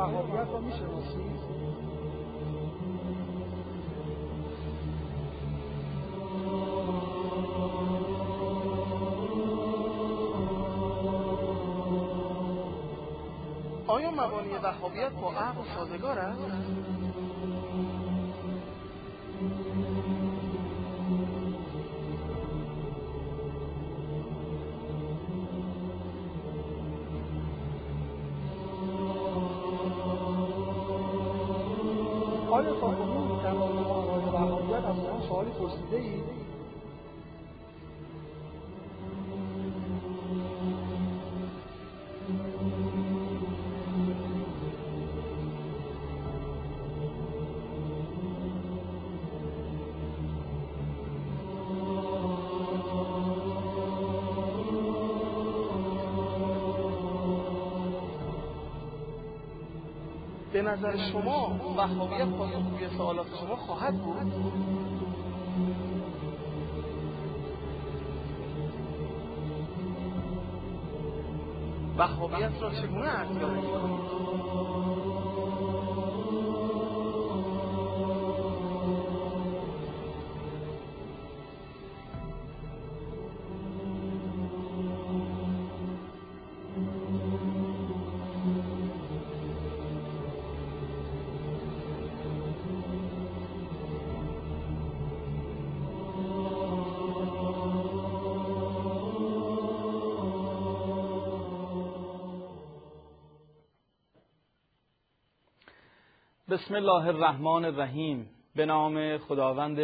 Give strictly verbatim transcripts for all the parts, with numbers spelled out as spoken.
وهابیت رو میشناسید؟ آیا مبانی وهابیت با عقل سازگار است؟ آیا تا کنون در مورد آقای وهابیت از من سوالی پرسیده اید؟ به نظر شما وهابیت پاسخگوی سوالات شما خواهد بود؟ وهابیت را چگونه ارزیابی می‌کنید؟ بسم الله الرحمن الرحیم. به نام خداوند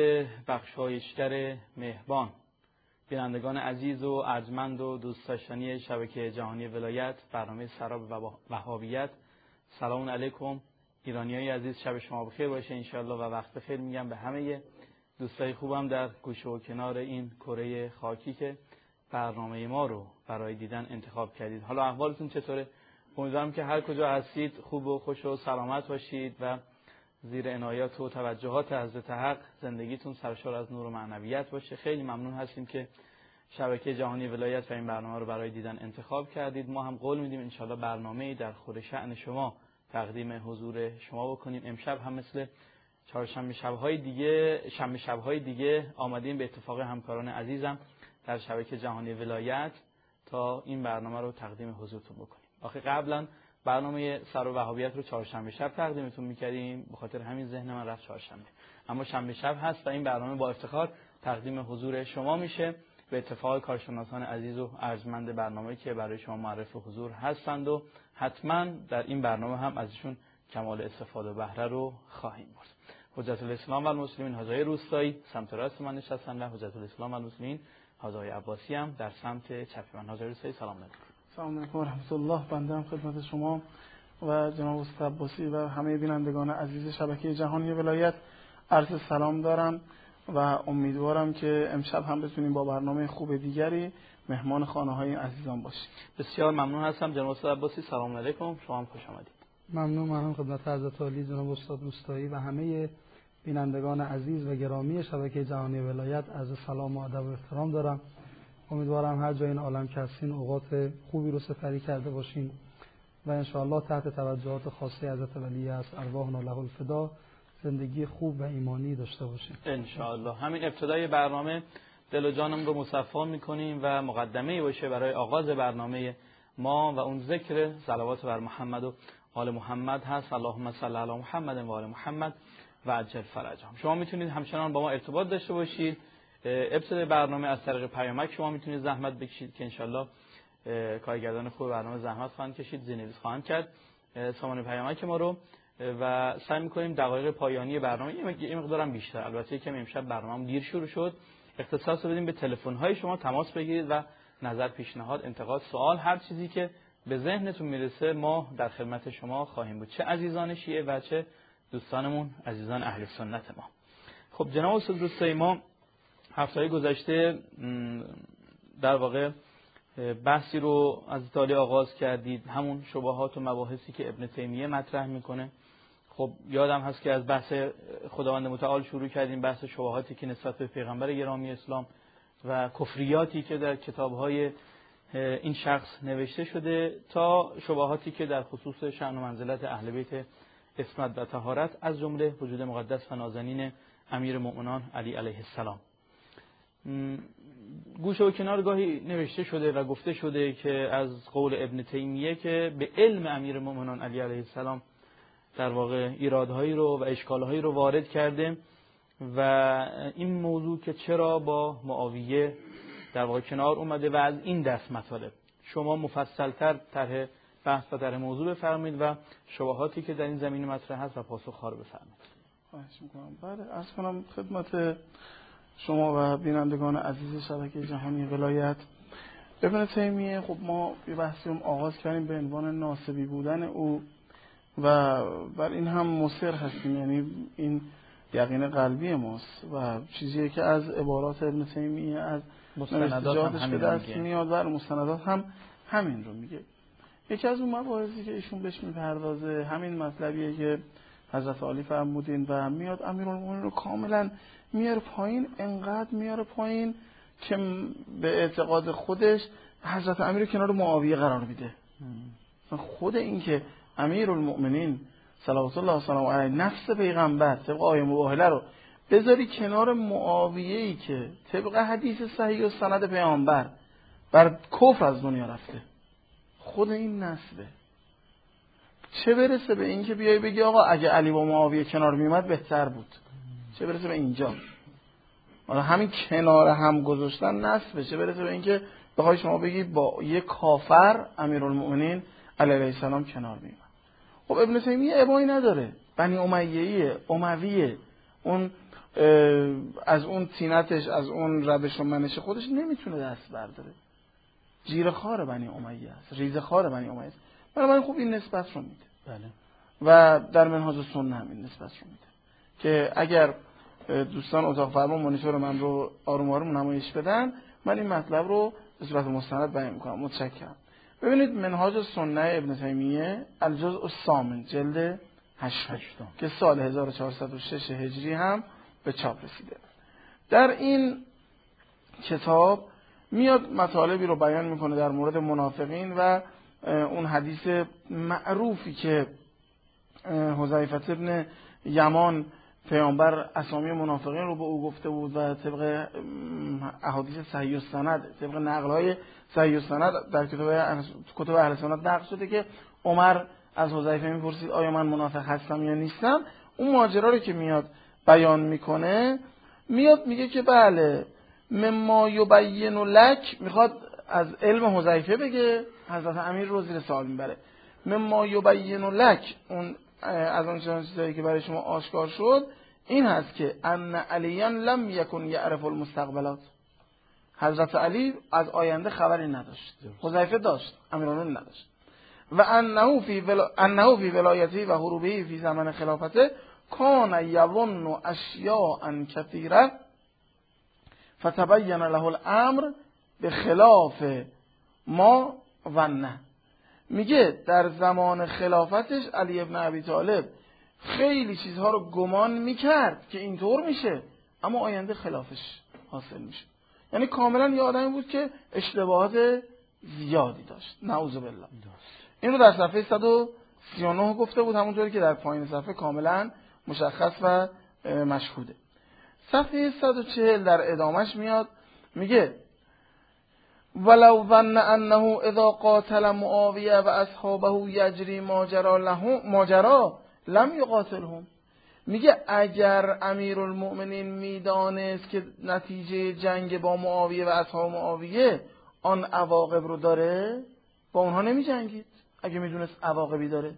بخشایشگر مهربان. بینندگان عزیز و ارجمند و دوست داشتنی شبکه جهانی ولایت، برنامه سراب و وهابیت، سلام علیکم. ایرانیای عزیز، شب شما بخیر باشه انشالله و وقت بخیر میگم به همه دوستای خوبم در گوشه و کنار این کره خاکی که برنامه ما رو برای دیدن انتخاب کردید. حالا احوالتون چطوره؟ امیدوارم که هر کجا هستید خوب و خوش و سلامت باشید و زیر عنایات و توجهات حضرت حق زندگیتون سرشار از نور و معنویت باشه. خیلی ممنون هستیم که شبکه جهانی ولایت و این برنامه رو برای دیدن انتخاب کردید. ما هم قول میدیم انشالله برنامه‌ای در خور شأن شما تقدیم حضور شما بکنیم. امشب هم مثل چهارشنبه شب‌های دیگه شنبه شب‌های دیگه آمدیم به اتفاق همکاران عزیزم در شبکه جهانی ولایت تا این برنامه رو تقدیم حضورتون بکنیم. آخه قبلا برنامه سر و وهابیت رو چهارشنبه شب تقدیمتون می‌کردیم، به خاطر همین ذهن من رفت چهارشنبه. اما شنبه شب هست و این برنامه با افتخار تقدیم حضور شما میشه به اتفاق کارشناسان عزیز و ارجمند برنامه‌ای که برای شما معرف حضور هستند و حتما در این برنامه هم ازشون کمال استفاده و بهره رو خواهیم برد. حجت الاسلام و المسلمین حاجی روستایی سمت راست من نشستن و حجت الاسلام و المسلمین حاجی عباسی هم در سمت چپ من. حاجی روستایی سلام علیکم. سلام علیکم و رحمت الله. بنده هم خدمت شما و جناب استاد عباسی و همه بینندگان عزیز شبکه جهانی ولایت عرض سلام دارم و امیدوارم که امشب هم بتونیم با برنامه خوب دیگری مهمان خانه‌های عزیزان باشیم. بسیار ممنون هستم جناب استاد عباسی. سلام علیکم، شما هم خوش آمدید. ممنون. من هم خدمت حضرت عالی جناب استاد روستایی و همه بینندگان عزیز و گرامی شبکه جهانی ولایت عرض سلام و ادب و احترام دارم. امیدوارم هر جای این عالم که هستین اوقات خوبی رو سپری کرده باشین و انشاءالله تحت توجهات خاصه حضرت ولی از ارواحنا له الفدا زندگی خوب و ایمانی داشته باشین انشاءالله. همین ابتدای برنامه دل و جانم رو مصفا میکنیم و مقدمه‌ای باشه برای آغاز برنامه ما و اون ذکر صلوات بر محمد و آل محمد هست. اللهم صل علی محمد و آل محمد و عجل فرجهم. شما میتونید همچنان با ما ارتباط داشته باشید. ابتدای برنامه از طریق پیامک شما میتونید زحمت بکشید که انشالله کارگردان خوب برنامه زحمت خواهند کشید، زیرنویس خواهند کرد سامان پیامک ما رو و سعی میکنیم دقایق پایانی برنامه یه مقدارم بیشتر، البته یکم امشب برنامه دیر شروع شد، اختصاص بدیم به تلفن های شما. تماس بگیرید و نظر، پیشنهاد، انتقاد، سوال، هر چیزی که به ذهنتون میرسه ما در خدمت شما خواهیم بود، چه عزیزان شیعه و چه دوستانمون عزیزان اهل سنت ما. خب جناب استاد روستایی، ما هفته گذشته در واقع بحثی رو از تالی آغاز کردید، همون شبهات و مباحثی که ابن تیمیه مطرح میکنه. خب یادم هست که از بحث خداوند متعال شروع کردیم، بحث شبهاتی که نسبت به پیغمبر گرامی اسلام و کفریاتی که در کتاب‌های این شخص نوشته شده تا شبهاتی که در خصوص شأن و منزلت اهل بیت عصمت و طهارت از جمله وجود مقدس و نازنین امیر مؤمنان علی علیه السلام. گوشه و کنار گاهی نوشته شده و گفته شده که از قول ابن تیمیه که به علم امیر مؤمنان علی علیه السلام در واقع ایرادهایی رو و اشکالهایی رو وارد کرده و این موضوع که چرا با معاویه در واقع کنار اومده و از این دست مطالب شما مفصلتر طرح بحث و طرح موضوع بفرمایید و شبهاتی که در این زمینه مطرح هست و پاسخ‌ها رو بفرمایید. خواهش می‌کنم. بله، عرض کنم خدمت شما و بینندگان عزیز شبکه جهانی ولایت. ابن تیمیه خب ما یه بحثی هم آغاز کردیم به عنوان ناسبی بودن او و بر این هم مصر هستیم، یعنی این یقین قلبی ماست و چیزی که از عبارات ابن تیمیه از مستنداتش به دست میاد و مستندات هم همین رو میگه. یکی از اون مباحثی که ایشون بهش میپردازه همین مطلبیه که حضرت علی فرمودین و میاد امیرالمومنین رو کاملا میاره پایین، انقدر میاره پایین که به اعتقاد خودش حضرت امیر کنار معاویه قرار میده. خود این که امیرالمومنین صلوات الله و سلامه علیه نفس پیغمبر طبق آیه مباهله رو بذاری کنار معاویه‌ای که طبق حدیث صحیح و سند پیامبر بر کفر از دنیا رفته، خود این نسبه. چه برسه به این که بیای بگی آقا اگه علی با معاویه کنار میومد بهتر بود، چه برسه به اینجا. حالا همین کنار هم گذاشتن نسبه، چه برسه به این که بخوای شما بگی با یک کافر امیرالمومنین علیه السلام کنار میومد. خب ابن تیمیه ابایی نداره، بنی امیه‌ایه، امویه، اون از اون تینتش از اون روش و منش خودش نمیتونه دست برداره. جیره خار بنی امیه است، ریزه خار بنی امیه است. بنابراین خوب این نسبت رو میده. بله. و در منهاج السنه هم این نسبت رو میده که اگر دوستان اتاق فرمان مانیتور من رو آروم آروم نمایش بدن، من این مطلب رو به صورت مستند بیان میکنم. متشکرم. ببینید منهاج السنه ابن تیمیه الجزء الثامن جلد هشت که سال هزار و چهارصد و شش هجری هم به چاپ رسیده. در این کتاب میاد مطالبی رو بیان میکنه در مورد منافقین و اون حدیث معروفی که حذیفه ابن یمان پیامبر اسامی منافقین رو به او گفته بود و طبق احادیث صحیح السند، طبق نقل‌های صحیح السند در کتاب کتب اهل سنت نقل شده که عمر از حذیفه میپرسید آیا من منافق هستم یا نیستم. اون ماجرا رو که میاد بیان میکنه، میاد میگه که بله مما یبین لک، میخواد از علم حذیفه بگه، حضرت امیر رو زیر سوال میبره. مما یبین لک، اون از اون چیزایی که برای شما آشکار شد این هست که ان علیاً لم یکن یعرف المستقبلات، حضرت علی از آینده خبری نداشت، حذیفه داشت، امیرالمومنین نداشت. و انه فی ولا... انه فی ولایته و حروبه فی زمان خلافته کان یظن اشیاء کثیره فتبین له الامر به خلاف ما و نه. میگه در زمان خلافتش علی ابن ابی طالب خیلی چیزها رو گمان میکرد که اینطور میشه، اما آینده خلافش حاصل میشه. یعنی کاملا یه آدمی بود که اشتباهات زیادی داشت، نعوذ بالله. این رو در صفحه صد و سی و نه گفته بود، همونطوری که در پایین صفحه کاملا مشخص و مشهوده. صفحه صد و چهل در ادامش میاد میگه ولو ظن انه اذا قاتل معاویه و اصحابه یجری ماجرا لهم ماجرا لم یقاتلهم. میگه اگر امیرالمؤمنین میدانست که نتیجه جنگ با معاویه و اصحاب معاویه آن عواقب رو داره، با اونها نمی جنگید. اگه میدونست عواقبی داره،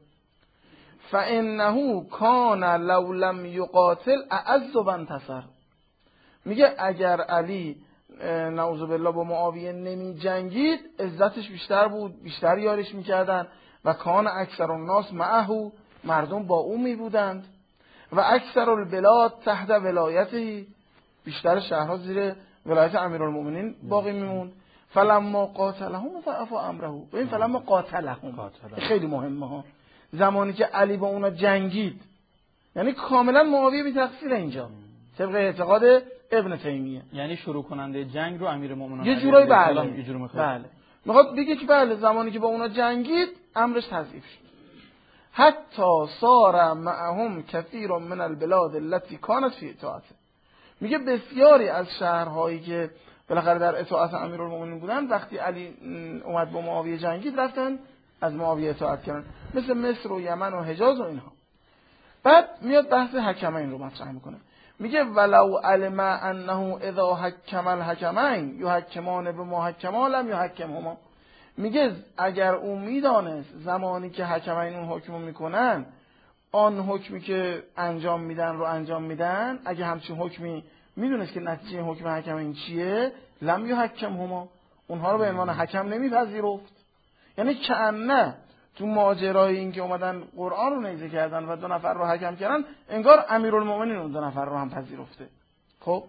فانه کان لو لم یقاتل اعز و انتصر. میگه اگر علی نعوذ بالله با معاویه نمی جنگید عزتش بیشتر بود، بیشتر یارش میکردن. و کان اکثر الناس معه، مردم با او می بودند. و اکثر البلاد تحت ولایته، بیشتر شهرها زیر ولایت امیرالمؤمنین باقی میموند. فلما قاتلهم ضعف امره. ببین فلما قاتلهم خیلی مهمه ها. زمانی که علی با اونا جنگید، یعنی کاملا معاویه بی تقصیر اینجا طبق اعتقاد ابن تیمیه. یعنی شروع کننده جنگ رو امیرالمؤمنین یه جورایی بله. بله. میخواد بگه که بله زمانی که با اونا جنگید امرش تضعیف شد. حتی صار معهم کثیر من البلاد التي كانت في اطاعته. میگه بسیاری از شهرهایی که بالاخره در اطاعت امیرالمومنین بودن وقتی علی اومد با معاویه جنگید رفتن از معاویه اطاعت کردن، مثل مصر و یمن و حجاز و اینها. بعد میاد بحث حکمین رو مطرح میکنه، میگه ولو علم انه اذا حکم الحکمین یحکمان بما حکما لم یحکمهما. میگه اگر او میدانست زمانی که حکمین اون حکم میکنن آن حکمی که انجام میدن رو انجام میدن، اگه همچین حکمی میدونست که نتیجه حکم حکمین چیه لم یحکمهما، اونها رو به عنوان حکم نمیپذیرفت. یعنی کأنه تو ماجرای این که اومدن قرآن رو نیزه کردن و دو نفر رو حکم کردن انگار امیرالمومنین اون دو نفر رو هم پذیرفته. خب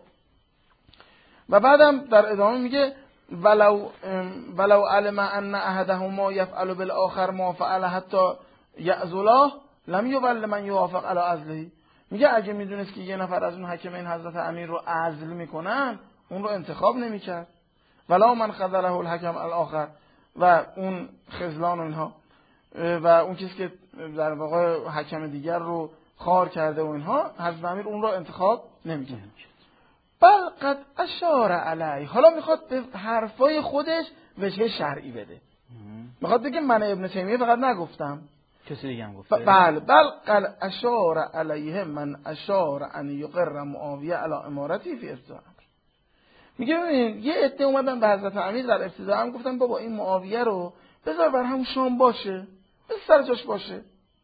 و بعدم در ادامه میگه ولو ولو علم ان احدهما یفعل بالاخر ما فعل حتی یعزله لم یول من یوافق علی عزله. میگه اگه میدونست که یه نفر از اون حکمین حضرت امیر رو عزل میکنن اون رو انتخاب نمیکرد. ولا من خذله الحکم الاخر، و اون خذلان و اینها و اون کسی که در واقع حکم دیگر رو خار کرده و اینها، حضرت امیر اون رو انتخاب نمیکرد. بل قد اشار علیه. حالا میخواد به حرفای خودش وجه شرعی بده. میخواد بگه من ابن تیمیه فقط نگفتم، کسی دیگه هم گفته. بله بل قد اشار علیه من اشار ان یقر معاویه علی امارتی فی ابتداء. میگه ببینید یه عده اومدن به حضرت امیر در ابتدا هم گفتن بابا این معاویه رو بذار بر هم شام باشه، بذار سر جاش باشه،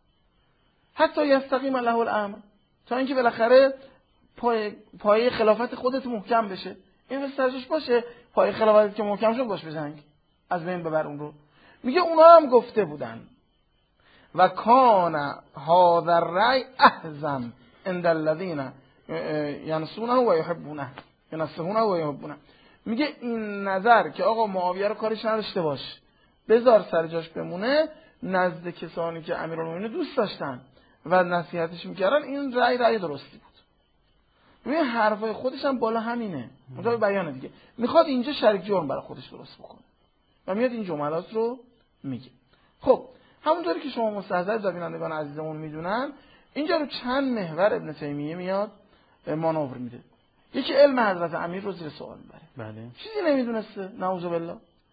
حتی یستقیم له الامر، تا اینکه بالاخره پای پای خلافت خودت محکم بشه. این بذار سر جاش باشه، پای خلافت که محکم شد باش بزنگ، از بین ببر اون رو. میگه اونا هم گفته بودن و کان هذا الرأی احزم عند الذين ينصونه و يحبونه ینصحونه و یحبونه. میگه این نظر که آقا معاویه رو کارش نداشته باش، بذار سر جاش بمونه، نزد کسانی که امیرالمومنین دوست داشتن و نصیحتش میکردن این رأی رأی درستی بود. میگه حرفای خودش هم بالا همینه، اونجا بیانه دیگه. میخواد اینجا شریک جرم برای خودش درست بکنه و میاد این جملات رو میگه. خب همونطوری که شما مستحضر بینندگان عزیزمون میدونن، اینجا رو چند محور ابن تیمیه میاد مانور میده. یکی علم حضرت امیر رو زیر سوال میبره، بله. چیزی نمیدونسته نعوذ بالله.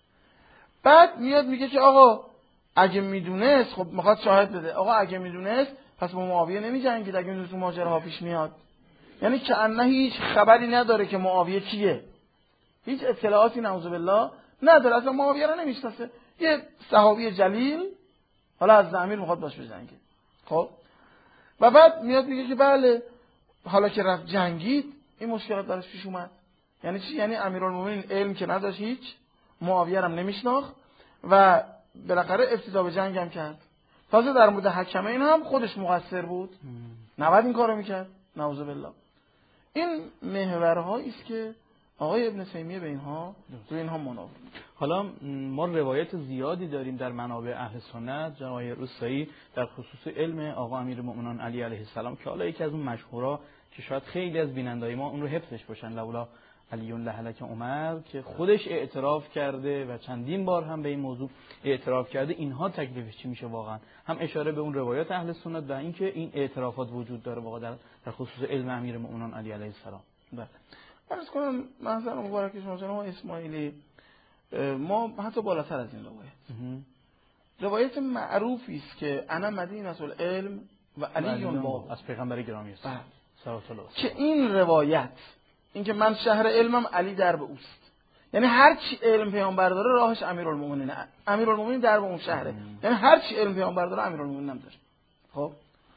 بعد میاد میگه که آقا اگه میدونست، خب میخواد شاهد بده، آقا اگه میدونست پس با معاویه نمیجنگید اگه میدونست ماجراها پیش میاد. یعنی که انه هیچ خبری نداره که معاویه کیه، هیچ اطلاعاتی نعوذ بالله نداره، اصلا معاویه رو نمیشناسه، یه صحابی جلیل حالا از امیر میخواد باش بجنگه. خب و بعد میاد میگه که بله حالا که رفت جنگید این مشکلات براش پیش اومد. یعنی چی؟ یعنی امیرالمومنین علم که نداشت هیچ، معاویه هم نمیشناخت و بالاخره ابتدا به جنگ هم کرد. تازه در مورد حکمین هم خودش مقصر بود، نباید این کارو میکرد نعوذ بالله. این محورهایی است که آقای ابن تیمیه به اینها رو اینها مناور. حالا ما روایت زیادی داریم در منابع اهل سنت، جناب روستایی در خصوص علم آقا امیرالمومنین علی علیه السلام، که حالا یکی از اون مشهورا که شاید خیلی از بینندای ما اون رو حفظش باشن، لولا علی لهلک عمر، که خودش اعتراف کرده و چندین بار هم به این موضوع اعتراف کرده اینها تکلیفش چی میشه واقعا. هم اشاره به اون روایات اهل سنت و اینکه این اعترافات وجود داره واقعا در, در خصوص علم امیرالمومنین علی علیه السلام. بله. عرض کنم مثلا مبارک شما جناب اسماعیلی، ما حتی بالاتر از این روایت روایت معروفی است که انا مدینه العلم و علی باب، از پیغمبر گرامی است صلوات الله که این روایت این که من شهر علمم علی در به اوست، یعنی هر چی علم پیامبر داره راهش امیرالمومنین، امیرالمومنین در به اون شهره، یعنی هر چی علم پیامبر داره امیرالمومنین هم داره. خب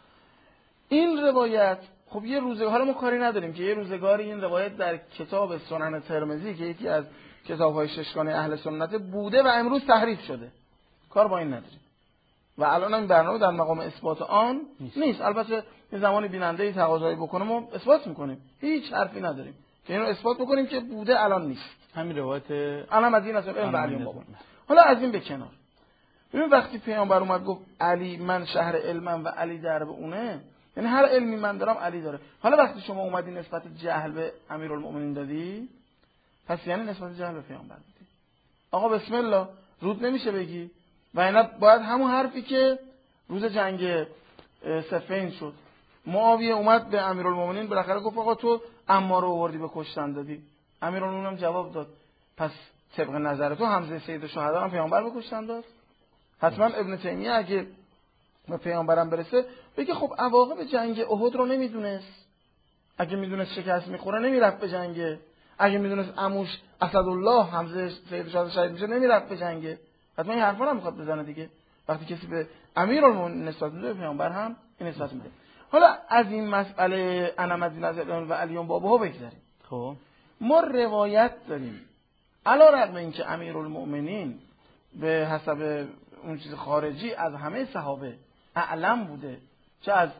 این روایت خب یه روزگار، حالا ما کاری نداریم که یه روزگاری این روایت در کتاب سنن ترمذی که یکی از کتاب‌های ششگانه اهل سنت بوده و امروز تحریف شده، کار با این نداریم و الان هم برنامه در مقام اثبات آن نیست, نیست. البته یه زمانی بیننده‌ای تقاضایی بکنه ما اثبات میکنیم، هیچ حرفی نداریم که اینو اثبات بکنیم که بوده الان نیست. همین روایت الان مدینه است علم و علی بابا. حالا از این به کنار، ببین وقتی پیامبر اومد گفت علی من شهر علمم و علی در به اونه، یعنی هر علمی من دارم علی داره. حالا وقتی شما اومدی نسبت جهل به امیرالمومنین دادی، پس یعنی نسبت جهل به پیامبر دادی. آقا بسم الله، رود نمیشه بگی. و اینا باید همون حرفی که روز جنگ صفین شد، معاویه اومد به امیرالمومنین بالاخره گفت آقا تو عمار رو آوردی به کشتن دادی. امیرالمومنین هم جواب داد پس طبق نظر تو حمزه سید الشهدا هم پیامبر به کشتن داد؟ حتما ابن تیمیه اگه به پیامبرم برسه بگه خب عواقب جنگ احد رو نمیدونست، اگه میدونست شکست میخوره نمیرفت به جنگ، اگه میدونست عموش اسدالله حمزه سید الشهدا شهید میشه نمیرفت به جنگ. حتما این حرفا رو میخواد بزنه دیگه. وقتی کسی به امیرالمومنین نسبت میده به پیامبر هم این نسبت میده. حالا از این مسئله انا مدینه و علیون بابها بگذاریم. خب ما روایت داریم علیرغم اینکه امیرالمومنین به حسب اون چیز خارجی از همه صحابه اعلم بوده، چه از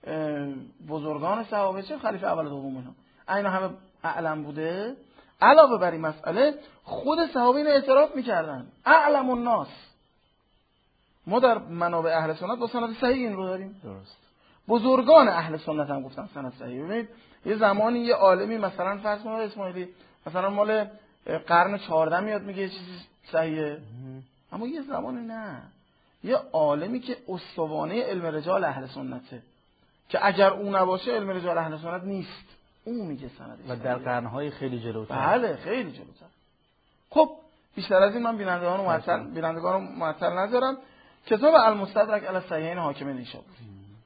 بزرگان صحابه چه خلیفه اول و دوم، اینا اینا همه اعلم بوده. علاوه بر این مسئله خود صحابه اینو اعتراف میکردن اعلم الناس. ما در منابع اهل سنت با سند صحیح این رو داریم. درست. بزرگان اهل سنت هم گفتن سند صحیح. ببینید یه زمانی یه عالمی مثلا فرض کنید اسماعیلی مثلا مال قرن چهاردهم میاد میگه یه چیزی صحیحه، اما یه زمانی نه، یه عالمی که استوانه علم رجال اهل سنته که اگر اون نباشه علم رجال اهل سنت نیست، اون میگه سندش. و در قرنهای خیلی جلوتر. بله خیلی جلوتر. خب بیشتر از این من بینندگان رو معطل بینندگان رو معطل نذارم. کتاب المستدرک علی الصحیحین حاکم نیشابوری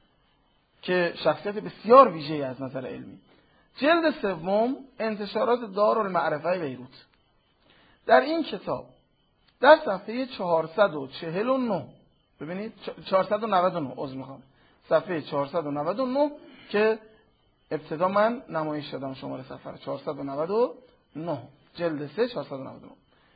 که شخصیت بسیار ویژه‌ای از نظر علمی، جلد سوم انتشارات دارالمعرفه بیروت. در این کتاب در صفحه چهارصد و چهل و نه ببینید چهارصد و نود و نه عذر میخوام صفحه چهارصد و نود و نه که ابتدا من نمایش دادم شماره صفحه چهارصد و نود و نه جلد سه چهارصد و نود و نه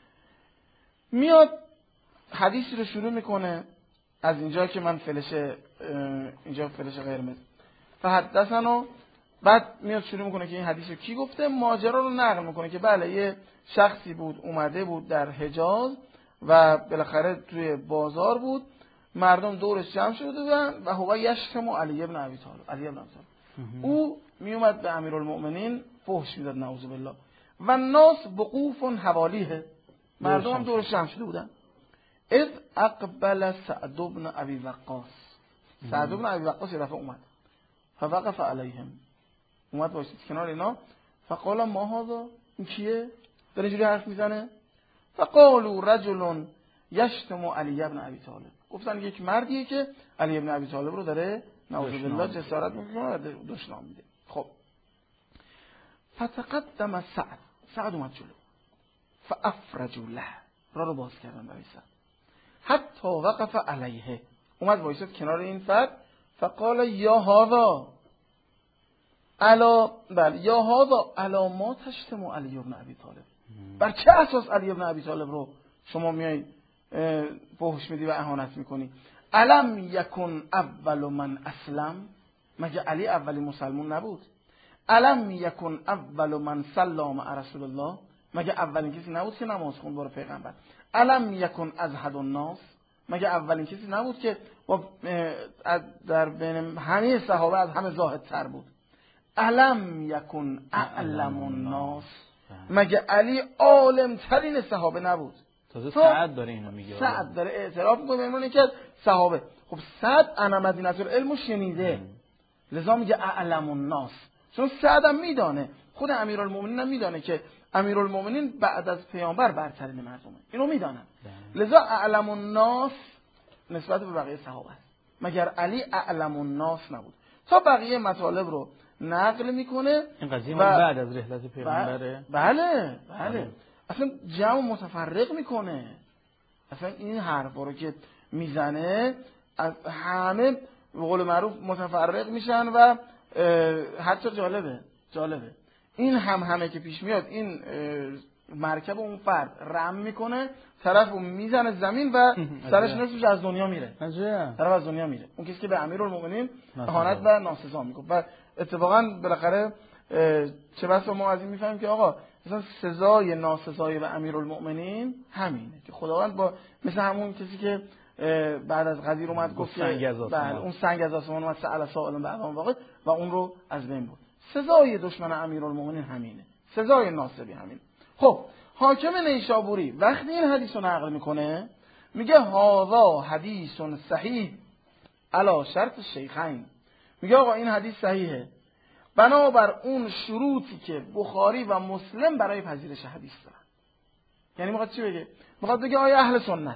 میاد حدیثی رو شروع میکنه از اینجا که من فلش اینجا فلش قرمز فحدثنا، بعد میاد شروع میکنه که این حدیث رو کی گفته، ماجرا رو نقل میکنه که بله یه شخصی بود اومده بود در حجاز و بالاخره توی بازار بود، مردم دورش جمع شده بودن و هو یشتم علی ابن ابی طالب علی ابن ابی طالب او میومد به امیرالمؤمنین فحش میداد نعوذ بالله و ناس وقوف حوالیه، مردم هم دورش جمع شده بودن. اذ اقبل سعد بن ابی وقاص، سعد بن ابی وقاص یه دفعه اومد فوقف علیهم، اومد وایسید کنار اینا، فقال ما هذا، این کیه داره اینجوری حرف میزنه؟ فقالوا رجل یشتم علی ابن ابی طالب، گفتن یک مردیه که علی ابن ابی طالب رو داره نعوذ بالله جسارت میکنه و دشنام میده. خب فتقدم سعد، سعد اومد جلو، فافرجوا له، را رو باز کردن برای سعد، حتی وقف علیه، اومد وایسید کنار این فرد، فقال یا هذا الا بل یا هذا الا ما تشتم علی ابن ابی طالب، بر چه اساس علی ابن ابی طالب رو شما میای فحش میدی و اهانت میکنی؟ الم یکن اول من اسلم، مگه علی اولی مسلمون نبود؟ الم یکن اول من سلام علی رسول الله، مگه اولین کسی نبود که نماز خوند برای پیغمبر؟ الم یکن ازهد الناس، مگه اولین کسی نبود که در بین همه صحابه از همه زاهدتر بود؟ الم یکن اعلم الناس، مگه علی عالم ترین صحابه نبود؟ تازه سعد داره اینو میگه، سعد داره اعتراف میکنه به عنوان که صحابه. خب سعد انا مدینه العلم شنیده، لذا میگه اعلم الناس، چون سعد هم میدانه، خود امیرالمومنین هم میدانه که امیرالمومنین بعد از پیامبر برترین مردمه، اینو میدانن، لذا اعلم الناس نسبت به بقیه صحابه است، مگر علی اعلم الناس نبود. تا بقیه مطالب رو نقل میکنه. این قضیه بعد از رحلت پیغمبره؟ بله بله اصلا جمع متفرق میکنه، اصلا این حرفا رو که میزنه از همه به قول معروف متفرق میشن و حتی جالبه جالبه این هم همه که پیش میاد این مرکب اون فرد رم میکنه، طرف اون میزنه زمین و سرش نصفش از دنیا میره، طرف از دنیا میره، اون کسی که به امیرالمومنین اهانت و ناسزا میگه. و اتفاقا بالاخره چه بسا ما از این میفهمیم که آقا مثلا سزای ناسزای به امیرالمومنین همینه که خداوند با مثل همون کسی که بعد از غدیر اومد گفت که بله اون سنگ از آسمان اومد سأل سائل بعدم واقع و اون رو از بین برد. سزای دشمن امیرالمومنین همینه، سزای ناصبی همینه. خب حاکم نیشابوری وقتی این حدیث رو نقل میکنه میگه هذا حدیث صحیح علی شرط شیخین. میگه آقا این حدیث صحیحه بنابر اون شروطی که بخاری و مسلم برای پذیرش حدیث دارن. یعنی میخواد چی بگه؟ میخواد بگه آیا اهل سنت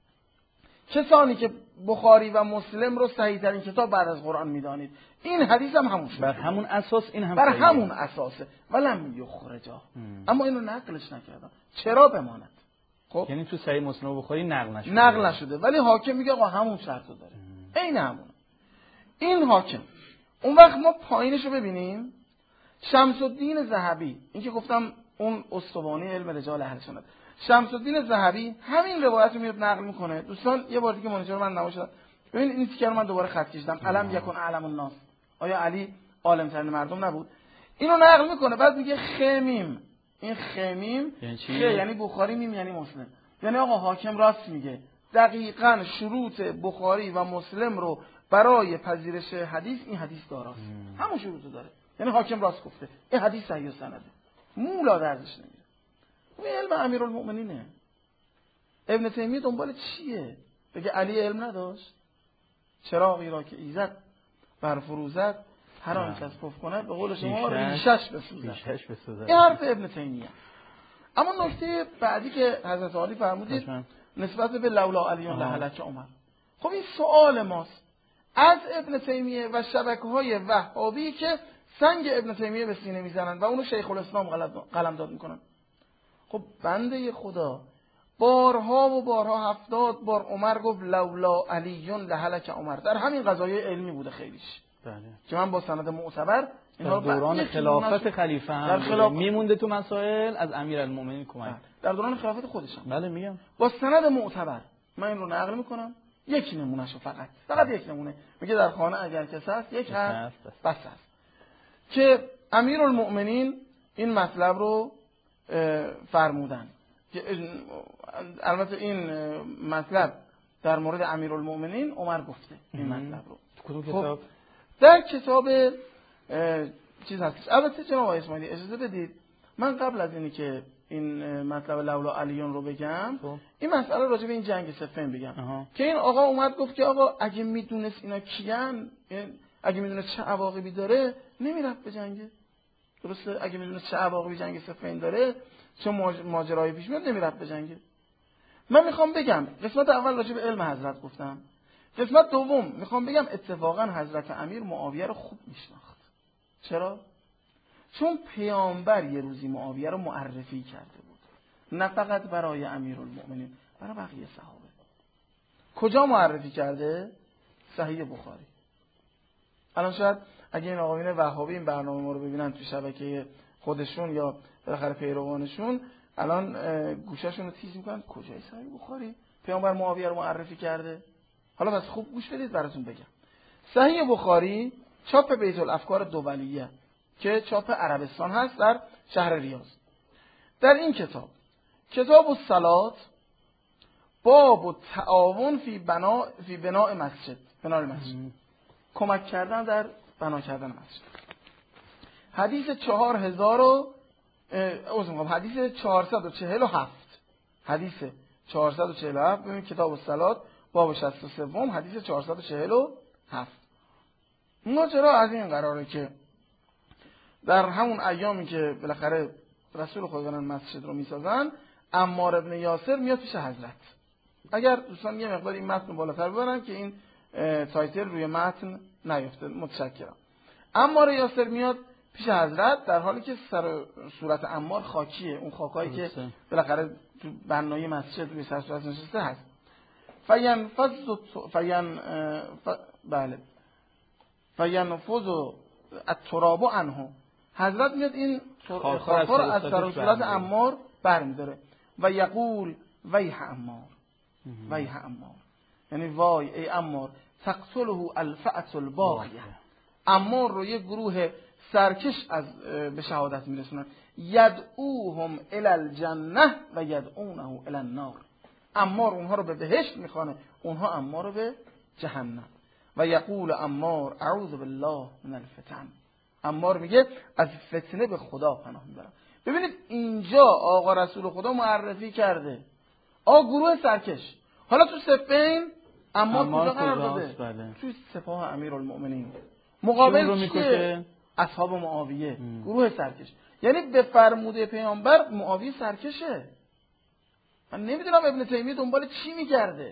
کسانی که بخاری و مسلم رو صحیح ترین کتاب بعد از قرآن میدانید، این حدیث هم همون شد، بر همون اساس این هم بر صحیحه. همون اساسه ولم یخرجا، اما اینو نقلش نکردن. چرا بماند؟ خب یعنی تو صحیح مسلم و بخاری نقل نشده. نقل نشده ولی حاکم میگه آقا همون شرطو داره. عین همون. این حاکم. اون وقت ما پایینش رو ببینیم. شمس الدین ذهبی، این که گفتم اون استوانه علم رجال اهل سنت، شمس الدین ذهبی همین روایت رو میاد نقل میکنه. دوستان یه بار دیگه مانیتور من نمایش داد. ببین این تیکر من دوباره خط کشیدم. علم یکن اعلم الناس. آیا علی عالم ترین مردم نبود؟ اینو نقل میکنه بعد میگه خمیم. این خمیم یعنی چی؟ خ یعنی بخاری، میم یعنی مسلم. یعنی آقا حاکم راست میگه. دقیقاً شروط بخاری و مسلم رو برای پذیرش حدیث این حدیث داراست. همون شروطو داره. یعنی حاکم راست گفته. این حدیث صحیح سنده. مولا درزش نمیره. این علم امیرالمؤمنینه. ابن تیمیه دنبال چیه؟ بگه علی علم نداشت؟ چراغی را که ایزد برفروزد هر آنچه از پف کند به قول شما ریشش بسوزد. ریشش بسوزد. این حرف ابن تیمیه. اما نکته بعدی که حضرت علی فرمودید نسبت به لولا علیون لهلک عمر. خب این سوال ماست از ابن تیمیه و شبکه‌های وهابی که سنگ ابن تیمیه به سینه میزنن و اونو شیخ الاسلام قلمداد میکنن. خب بنده خدا بارها و بارها هفتاد بار عمر گفت لولا علیون لهلک عمر. در همین قضایای علمی بوده خیلیش. بله. که من با سند معتبر در دوران خلافت خلیفه هم خلاف... میمونده تو مسائل از امیرالمومنین کمک. در دوران خلافت خودش هم. بله میگم. با سند معتبر من این رو نقل میکنم. یک نمونهشو فقط. فقط یک نمونه. میگه در خانه اگر کس هست یک هست بس هست. که امیرالمومنین این مطلب رو فرمودن. که البته این مطلب در مورد امیرالمومنین عمر گفته این مطلب رو. کدوم کتاب؟ در کتاب چیز هستش. البته جناب آقای اسماعیلی اجازه بدید من قبل از اینی که این مطلب لولا علیون رو بگم خب. این مسئله راجع به این جنگ صفین بگم اها. که این آقا اومد گفت که آقا اگه میدونست اینا کیان، اگه میدونست چه عواقبی داره نمیرفت به جنگ. درسته؟ اگه میدونست چه عواقبی جنگ صفین داره، چه ماجرایی پیش میاد، نمیرفت به جنگ. من میخوام بگم قسمت اول راجع به علم حضرت گفتم. قسمت دوم میخوام بگم اتفاقا حضرت امیر معاویه رو خوب میشناخت. چرا؟ چون پیامبر یه روزی معاویه رو معرفی کرده بود. نه فقط برای امیرالمومنین، برای بقیه صحابه. کجا معرفی کرده؟ صحیح بخاری. الان شاید اگه این آقایون وهابی این برنامه ما رو ببینن تو شبکه خودشون یا بالاخره پیروانشون الان گوشاشون رو تیز میکنن کجای صحیح بخاری پیامبر معاویه رو معرفی کرده. حالا بس خوب گوش بدید براتون بگم. صحیح بخاری چاپ بیت الافکار دولیه که چاپ عربستان هست در شهر ریاض. در این کتاب کتاب الصلات باب و تعاون فی بنا فی بناء مسجد بنای مسجد کمک کردن در بنا کردن مسجد. حدیث چهار هزار و حدیث چهارصد و چهل و هفت حدیث چهارصد و چهل و هفت ببینید کتاب الصلات باب شصت و سه حدیث چهارصد و چهل و هفت. ماجرا از این قراره که در همون ایامی که بالاخره رسول خداوند مسجد رو میسازن عمار ابن یاسر میاد پیش حضرت. اگر دوستان یه مقدار این متن بالاتر ببرن که این تایتل روی متن نیفته متشکرم. عمار یاسر میاد پیش حضرت در حالی که سر صورت عمار خاکیه، اون خاکایی که بالاخره تو بنای مسجد روی سر صورت نشسته هست. فینفض فین ف... بله فینفض التراب عنه. حضرت میاد این خاکا رو از سر صورت عمار برمی‌داره و یقول ویح عمار ویح عمار، یعنی وای ای عمار، تقتله الفئة الباغیه. عمار رو یک گروه سرکش از به شهادت میرسونن. یدعوهم الی الجنه و یدعونه الی النار. عمار اونها رو به بهشت میخوانه، اونها عمار رو به جهنم. و یقول عمار اعوذ بالله من الفتن. عمار میگه از فتنه به خدا پناه میبرم. ببینید اینجا آقا رسول خدا معرفی کرده آقا گروه سرکش، حالا تو صفین اما کجا قرار داده؟ بله. تو سپاه امیرالمؤمنین. مقابل رو میکشه اصحاب معاویه، ام. گروه سرکش. یعنی به فرموده پیامبر معاویه سرکشه. من نمیدونم ابن تیمیه دنبال چی میگرده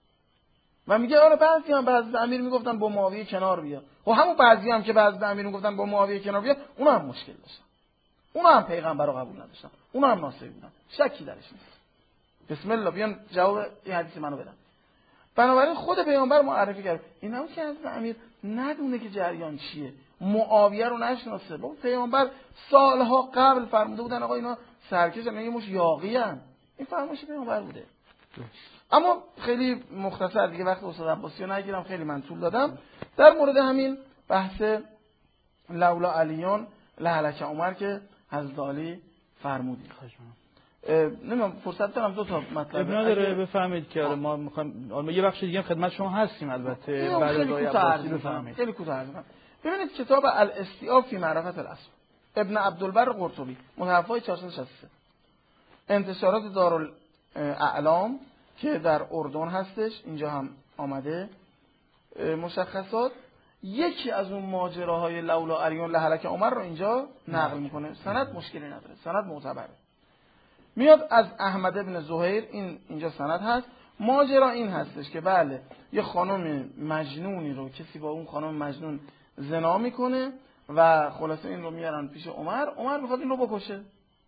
و میگه آره بعضی هم بعضی امیر میگفتن با معاویه کنار بیا. و همون بعضی هم که بعضی امیر میگفتن با معاویه کنار بیا، اونا هم مشکل داشتن، اونا هم پیغمبر رو قبول نداشتن، اونا هم ناصحی بودن، شکی درش نیست. بسم الله بیان جواب این حدیث منو بدن. بنابراین خود پیامبر معرفی کرد این نبود که حضرت امیر ندونه که جریان چیه، معاویه رو نشناسه. با پیامبر سالها قبل فرموده بودن آقا اینا سرکشن، یه مش یاغیان. این فرمایش پیامبر بوده. اما خیلی مختصر دیگه، وقت استاد عباسی رو نگیرم، خیلی من طول دادم. در مورد همین بحث لولا علیون لهلک عمر که حضرت علی فرمودی، نمیدونم فرصت دارم دو تا مطلب نداره بفهمید که آره ما میخوایم یه بخش دیگه خدمت شما هستیم البته بعد از آیه عباسی بفهمید. خیلی کوتاه عرض کنم. ببینید کتاب الاستیاب فی معرفت الاصل ابن عبدالبر قرطبی متوفای چهارصد و شصت و سه، انتشارات دارالاعلام که در اردن هستش، اینجا هم آمده مشخصات. یکی از اون ماجراهای لولا علیون لهلک عمر رو اینجا نقل میکنه، سند مشکلی نداره، سند معتبره. میاد از احمد ابن زهیر، این اینجا سند هست. ماجرا این هستش که بله یه خانم مجنونی رو کسی با اون خانم مجنون زنا میکنه و خلاصه این رو میارن پیش عمر، عمر میخواد این رو بکشه.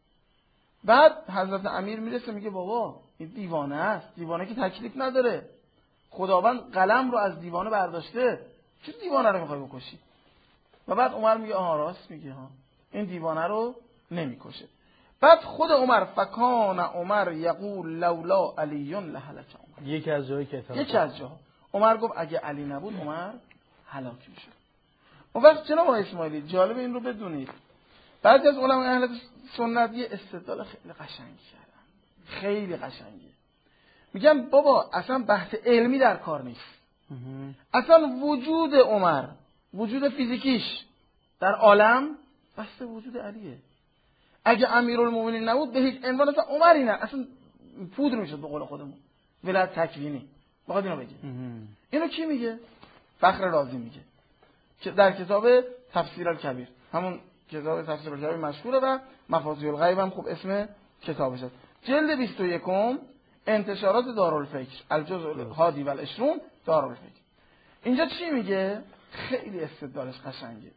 بعد حضرت امیر میرسه میگه بابا این دیوانه است، دیوانه که تکلیف نداره، خداوند قلم رو از دیوانه برداشته، چه دیوانه رو میخوای بکشی؟ و بعد عمر میگه آها راست میگه ها، این دیوانه رو نمیکشه. بعد خود عمر فکان عمر یقول لولا علیون لهلک عمر، یکی از جایی که یکی از جاها عمر گفت اگه علی نبود عمر هلاک میشد. اون وقت جناب آقای اسماعیلی جالب این رو بدونید، بعضی از علمای اهل سنت یه استدلال خیلی قشنگ کردن، خیلی قشنگه. میگم بابا اصلا بحث علمی در کار نیست، اصلا وجود عمر، وجود فیزیکیش در عالم بسته وجود علیه. اگه امیرالمومنین نبود به هیچ عنوان اصلا عمری نه، اصلا پودر میشد به قول خودمون، ولایت تکوینی. بخواد اینو بگه. اینو کی میگه؟ فخر رازی میگه که در کتاب تفسیر الکبیر، همون کتاب تفسیر الکبیر مشهوره و مفاتیح الغیب هم خوب اسم کتابش است. جلد بیست و یک انتشارات دارالفکر الجزء الحادی و العشرون دارالفکر. اینجا چی میگه؟ خیلی استدلالش قشنگه.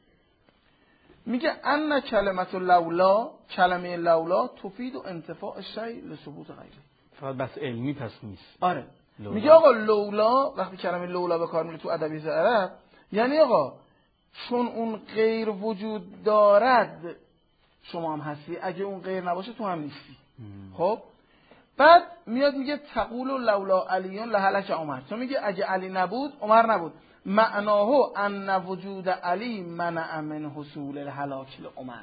میگه ان کلمت لولا، کلمه لولا تفید و انتفاع شیء لثبوت غیره. فقط بس علمی پس نیست. آره. لولا. میگه آقا لولا، وقتی کلمه لولا به کار میره تو ادبیات عرب، یعنی آقا چون اون غیر وجود دارد شما هم هستی، اگه اون غیر نباشه تو هم نیستی. خب بعد میاد میگه تقول لولا علیون لهلک عمر، تو میگه اگه علی نبود عمر نبود. معناه ان وجود علی منع من حصول الهلاک لعمر،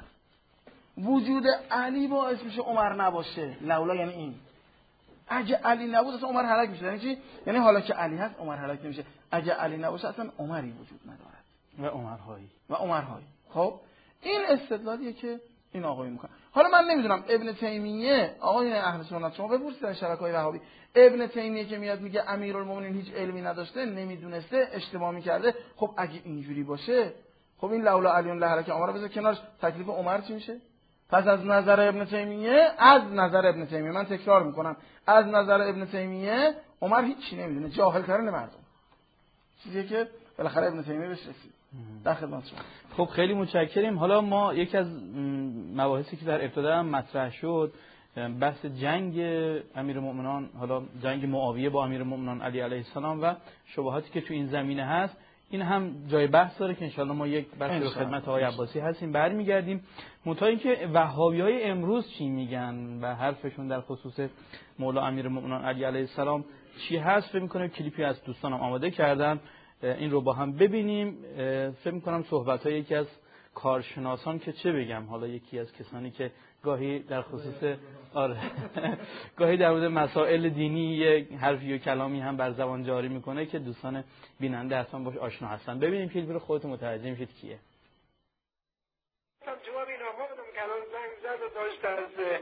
وجود علی باعث میشه عمر نباشه. لولا یعنی این، اگه علی نبود اصلا عمر هلاک میشه. یعنی چی؟ یعنی حالا که علی هست عمر هلاک نمیشه، اگه علی نباشه اصلا عمری وجود ندارد و عمرهایی و عمرهایی. خب این استدلالیه که این آقای میکنه. حالا من نمیدونم ابن تیمیه، آقای اهل سنت، شما بپرسید در شبکه‌های وهابی، ابن تیمیه که میاد میگه امیرالمومنین هیچ علمی نداشته، نمیدونسته، اشتباه میکرده، خب اگه اینجوری باشه خب این لولا علیون لهلک عمر رو بذار کنارش، تکلیف عمر چی میشه؟ پس از نظر ابن تیمیه، از نظر ابن تیمیه، من تکرار میکنم، از نظر ابن تیمیه عمر هیچی نمیدونه، جاهل ترین مردم، چیزی که بالاخره ابن تیمیه بهش رسید. در خدمت شما. خب خیلی متشکریم. حالا ما یکی از مباحثی که در ابتدا هم مطرح شد بحث جنگ امیرالمومنان، حالا جنگ معاویه با امیرالمومنان علی علیه السلام و شبهاتی که تو این زمینه هست، این هم جای بحث داره که انشالله ما یک بحث رو خدمت آقای عباسی هستیم برمیگردیم. منتها اینکه وهابیای امروز چی میگن و حرفشون در خصوص مولا امیرالمومنان علی علیه السلام چی هست، فکر می‌کنم کلیپی از دوستانم آماده کردن، این رو با هم ببینیم. فکر می‌کنم صحبت‌های یکی از کارشناسان که چه بگم، حالا یکی از کسانی که گاهی در خصوص آره گاهی در مورد مسائل دینی یک حرفی و کلامی هم بر زبان جاری میکنه که دوستان بیننده حتما باش آشنا هستن. ببینیم کلیپ رو خودتون متوجه میشید کیه. جواب اینا خودم کلام زنگ زد و داشت از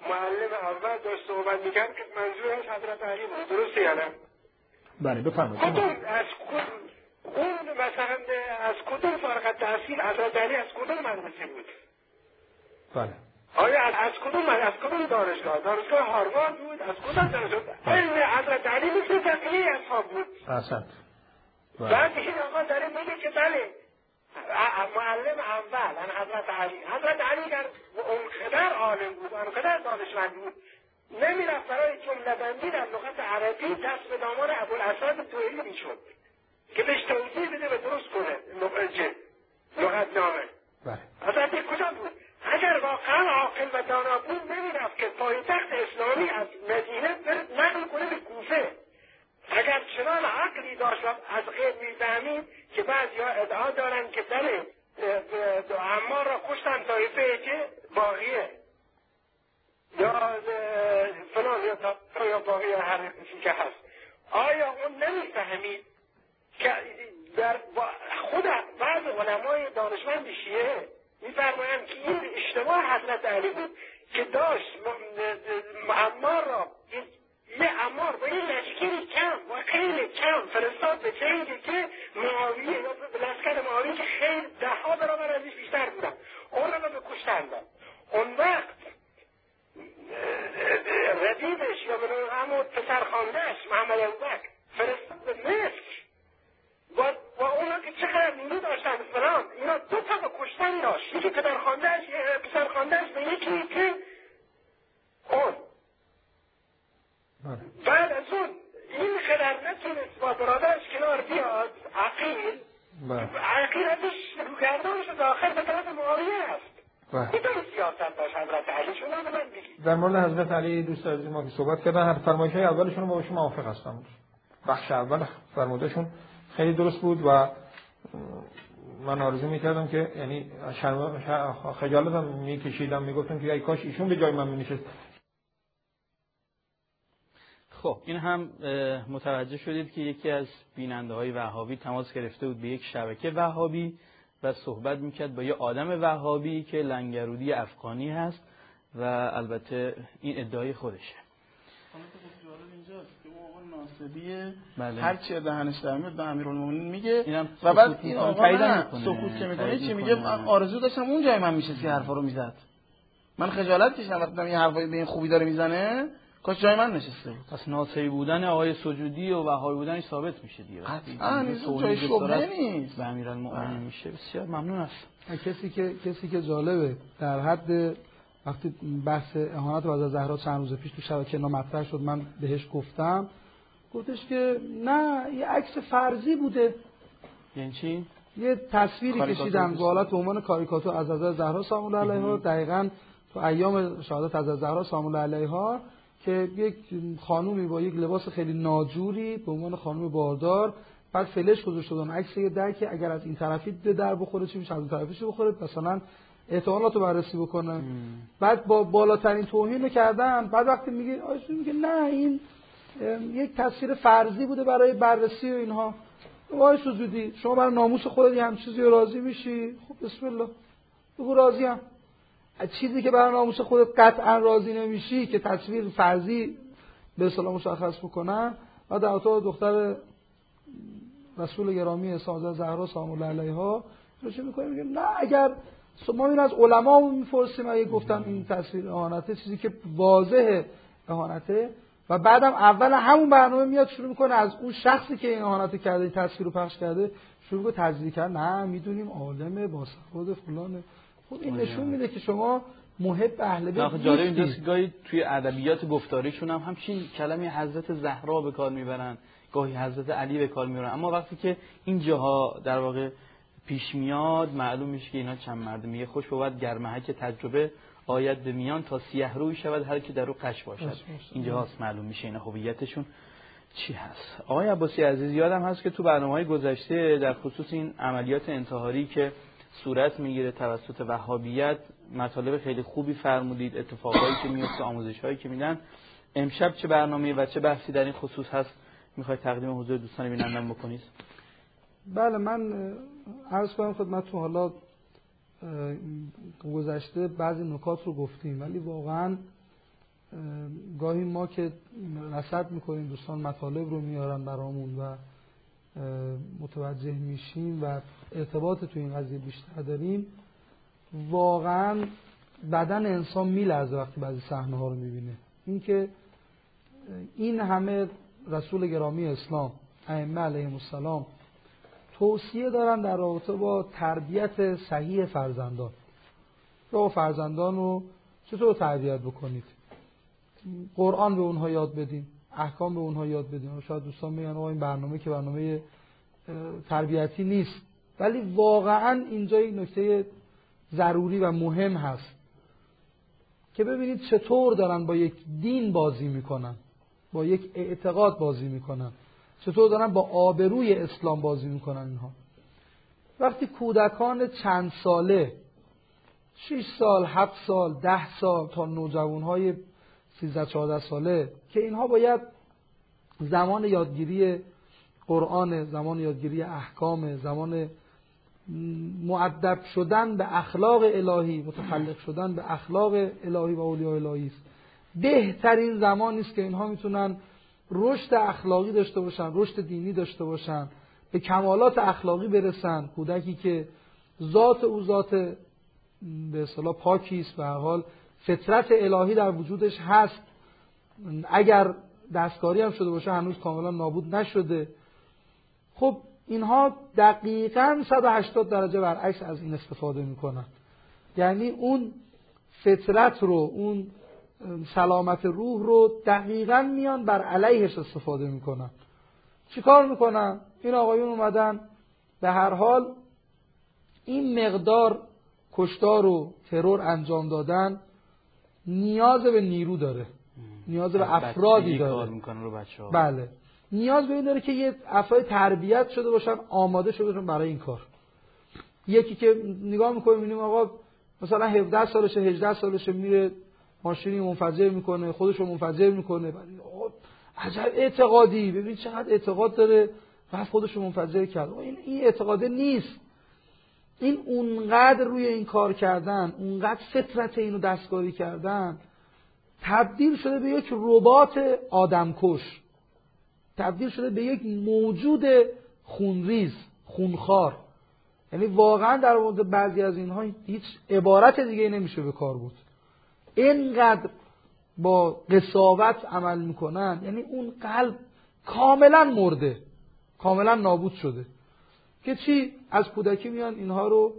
معلم اول داشت صحبت میکرد که منظورش حضرت علی بود، درسته یا نه؟ بله بفرمایید. کدوم از کدوم اون مثلا از کدوم فارغ التحصیل حضرت علی از کدوم مدرسه بود؟ بله. آیا از, از کدوم از کدوم دانشگاه؟ دانشگاه هاروارد بود؟ از کدوم دانشگاه؟ علم حضرت علی مثل بقیه اصحاب بود. احسنت. بعد این آقا داره میگه که بله معلم اول ان حضرت علی حضرت علی در اونقدر عالم بود اونقدر دانشمند بود نمیرفت برای جمله بندی در لغت عربی دست به دامان ابوالاسد دوئلی میشد که بهش توضیح بده و درست کنه لغت نامه. حضرت کجا بود؟ اگر واقعا عاقل و دانا بود نمیرفت که پایتخت اسلامی از مدینه نقل کنه به کوفه. اگر چنان عقلی داشت از غیر میفهمید که بعضی ها ادعا دارن که بله عمار را کشتن طایفه که باقیه یا فلان یا باقیه هر چیزی که هست. آیا اون نمیفهمید که در خود بعض علمای دانشمند شیعه میفرمایند که این اشتباه حضرت علی بود که داشت عمار را یه عمار با یه لشکری کم و خیلی کم فرستاد به جنگی که معاویه یا به لشکر معاویه که خیلی ده ها برابر ازش بیشتر بودن اون رو به کشتن داد. اون وقت ردیبش یا به همون پسرخواندهش محمد ابوبکر فرستاد به مصر و, و اونا که چقدر نیرو داشتن فلان اینا دو تا به کشتن داشت یکی پدرخواندهش پسرخواندهش به یکی که اون بعد از اون این خدر نتونست با برادرش کنار بیاد عقیل عقیل ازش روگردانش داخل به طرف معاویه هست. این دو سیاست داشت حضرت علی شما به من بگید. در مورد حضرت علی دوست عزیز ما که صحبت کردن هر فرمایش های اولشون با شما موافق هستم. بخش اول فرمودشون خیلی درست بود و من آرزو میکردم که یعنی خجالتم میکشیدم میگفتم که ای کاش ایشون به جای من مینشست. خب این هم متوجه شدید که یکی از بیننده های وهابی تماس گرفته بود به یک شبکه وهابی و صحبت میکرد با یه آدم وهابی که لنگرودی افغانی هست و البته این ادعای خودشه. اینجاست که اون آقا ناصبیه بله. هر چی دهنش در میاد به امیرالمومنین میگه و بعد این آقا نه سکوت که میکنه چی میگه من آرزو داشتم اون جای من میشه سی حرفا رو میزد من خجالت کشیدم وقتی این حرفای به این خوبی داره میزنه کاش جای من نشسته بود. پس ناصری بودن آقای سجودی و وهابی بودنش ثابت میشه دیگه. قطعاً این جای شبهه نیست. به امیرالمومنین میشه. بسیار ممنون هستم. کسی که کسی که جالبه در حد وقتی بحث اهانت و زهرا چند روز پیش تو شبکه اینا مطرح شد من بهش گفتم گفتش که نه یه عکس فرضی بوده. یعنی چی؟ یه تصویری کشیدن به حالت به عنوان کاریکاتور از حضرت زهرا سلام الله علیها دقیقاً تو ایام شهادت حضرت زهرا سلام الله علیها که یک خانومی با یک لباس خیلی ناجوری به عنوان خانم باردار بعد فلش گذاشته بودن عکس یه در که اگر از این طرفی در بخوره چی میشه از اون طرفی چی بخوره مثلا احتمالات رو بررسی بکنن ام. بعد با بالاترین توهین رو کردن بعد وقتی میگه آیشون میگه نه این یک تصویر فرضی بوده برای بررسی و اینها. وای سجودی شما برای ناموس خودت هم چیزی راضی میشی خب بسم الله بگو راضیم. چیزی که برای ناموس خودت قطعا راضی نمیشی که تصویر فرضی به اصطلاح مشخص بکنن و در اتاق دختر رسول گرامی سازه زهرا سلام الله علیها روش میکنه میگه نه اگر ما این از علما میپرسیم اگه گفتم این تصویر اهانته چیزی که واضحه اهانته و بعدم اول همون برنامه میاد شروع میکنه از اون شخصی که این اهانت کرده این تصویر رو پخش کرده شروع به تجزیه کردن نه میدونیم عالمه با سواد فلانه. خب این نشون میده که شما محب اهل بیت نیستی. جالب اینجاست که گاهی توی ادبیات گفتاریشون هم همچین کلمه حضرت زهرا به کار میبرن گاهی حضرت علی به کار میبرن اما وقتی که این جاها در واقع پیش میاد معلوم میشه که اینا چند مرده میگه خوش بود گرمهک تجربه آید به میان تا سیه روی شود هر کی در رو قش باشد. اینجا هست معلوم میشه اینا هویتشون چی هست. آقای عباسی عزیز یادم هست که تو برنامه‌های گذشته در خصوص این عملیات انتحاری که صورت میگیره توسط وهابیت مطالب خیلی خوبی فرمودید اتفاقایی که میفته آموزش‌هایی که میدن. امشب چه برنامه‌ای و چه بحثی در این خصوص هست میخواید تقدیم حضور دوستان بینندم بکنید؟ بله من عرض کنم خدمتتون حالا گذشته بعضی نکات رو گفتیم ولی واقعا گاهی ما که رصد میکنیم دوستان مطالب رو میارن برامون و متوجه میشیم و ارتباط تو این قضیه بیشتر داریم، واقعا بدن انسان میلرزه وقتی بعضی صحنه ها رو میبینه. این که این همه رسول گرامی اسلام ائمه علیهم السلام توصیه دارن در رابطه با تربیت صحیح فرزندان. رو فرزندان رو چطور تربیت بکنید؟ قرآن به اونها یاد بدیم، احکام به اونها یاد بدیم. شاید دوستان میگن آقا این برنامه که برنامه تربیتی نیست، ولی واقعا اینجا یک نکته ضروری و مهم هست که ببینید چطور دارن با یک دین بازی میکنن، با یک اعتقاد بازی میکنن، چطور دارن با آبروی اسلام بازی میکنن. اینها وقتی کودکان چند ساله، شش سال، هفت سال، ده سال تا نوجوانهای سیزده چهارده ساله که اینها باید زمان یادگیری قرآن، زمان یادگیری احکام، زمان مؤدب شدن به اخلاق الهی، متخلق شدن به اخلاق الهی و اولیاء الهی است. بهترین زمانی است که اینها میتونن رشد اخلاقی داشته باشن، رشد دینی داشته باشن، به کمالات اخلاقی برسن. کودکی که ذات او ذات به اصطلاح پاکی است، به هر حال فطرت الهی در وجودش هست، اگر دستکاری هم شده باشه هنوز کاملا نابود نشده. خب اینها دقیقاً صد و هشتاد درجه برعکس از این استفاده میکنن. یعنی اون فطرت رو، اون سلامت روح رو دقیقاً میان بر علیهش استفاده میکنن. چی کار میکنن؟ این آقایون اومدن به هر حال این مقدار کشتار و ترور انجام دادن نیاز به نیرو داره، نیاز به افرادی داره. بله، نیاز به این داره که یه افراد تربیت شده باشن، آماده شده باشن برای این کار. یکی که نگاه میکنه میبینیم آقا مثلا هفده سالشه، هجده سالشه، میره ماشینی منفجر میکنه، خودشو منفجر میکنه. عجب اعتقادی، ببین چقدر اعتقاد داره، بعد خودشو منفجر کرد. این این اعتقاده نیست. این اونقدر روی این کار کردن، اونقدر فطرت اینو دستکاری کردن، تبدیل شده به یک ربات آدمکش، تبدیل شده به یک موجود خونریز، خونخوار. یعنی واقعا در مورد بعضی از اینها هیچ عبارت دیگه نمیشه به کار بود. اینقدر با قساوت عمل میکنن، یعنی اون قلب کاملا مرده، کاملا نابود شده. که چی؟ از کودکی میان اینها رو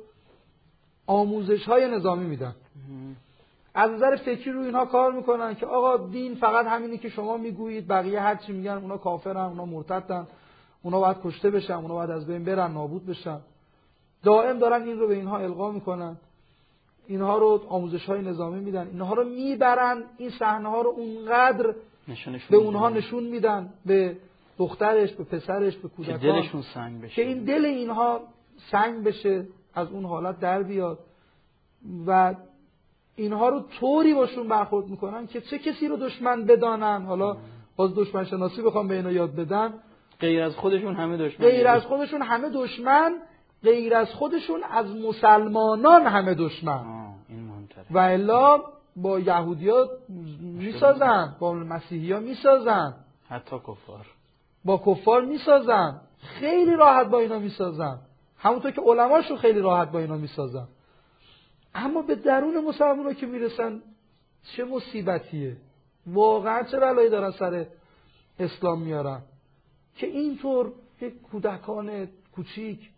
آموزش های نظامی میدن، از نظر فکری رو اینها کار میکنن که آقا دین فقط همینی که شما میگویید، بقیه هر چی میگن اونا کافرن، اونا مرتدن، اونا باید کشته بشن، اونا باید از بین برن، نابود بشن. دائم دارن این رو به اینها القا میکنن، اینها رو آموزش های نظامی میدن، اینها رو میبرن، این صحنه ها رو اونقدر به اونها نشون میدن، به دخترش، به پسرش، به کودکان، که دلشون سنگ بشه، که این دل اینها سنگ بشه، از اون حالت در بیاد. و اینها رو طوری باشون برخورد میکنن که چه کسی رو دشمن بدانن. حالا باز دشمن شناسی بخوام به اینا یاد بدن، غیر از خودشون همه دشمن، غیر از خودشون همه دشمن، غیر از خودشون از مسلمانان همه دشمن. این مهمتره. و الا با یهودی‌ها میسازن، با مسیحی‌ها میسازن، حتی کفار با کفار میسازن، خیلی راحت با اینا میسازن، همونطور که علماشون خیلی راحت با اینا میسازن. اما به درون مسلمان‌ها که میرسن چه مصیبتیه، واقعا چه بلایی دارن سر اسلام میارن که اینطور یک کودکان کوچیک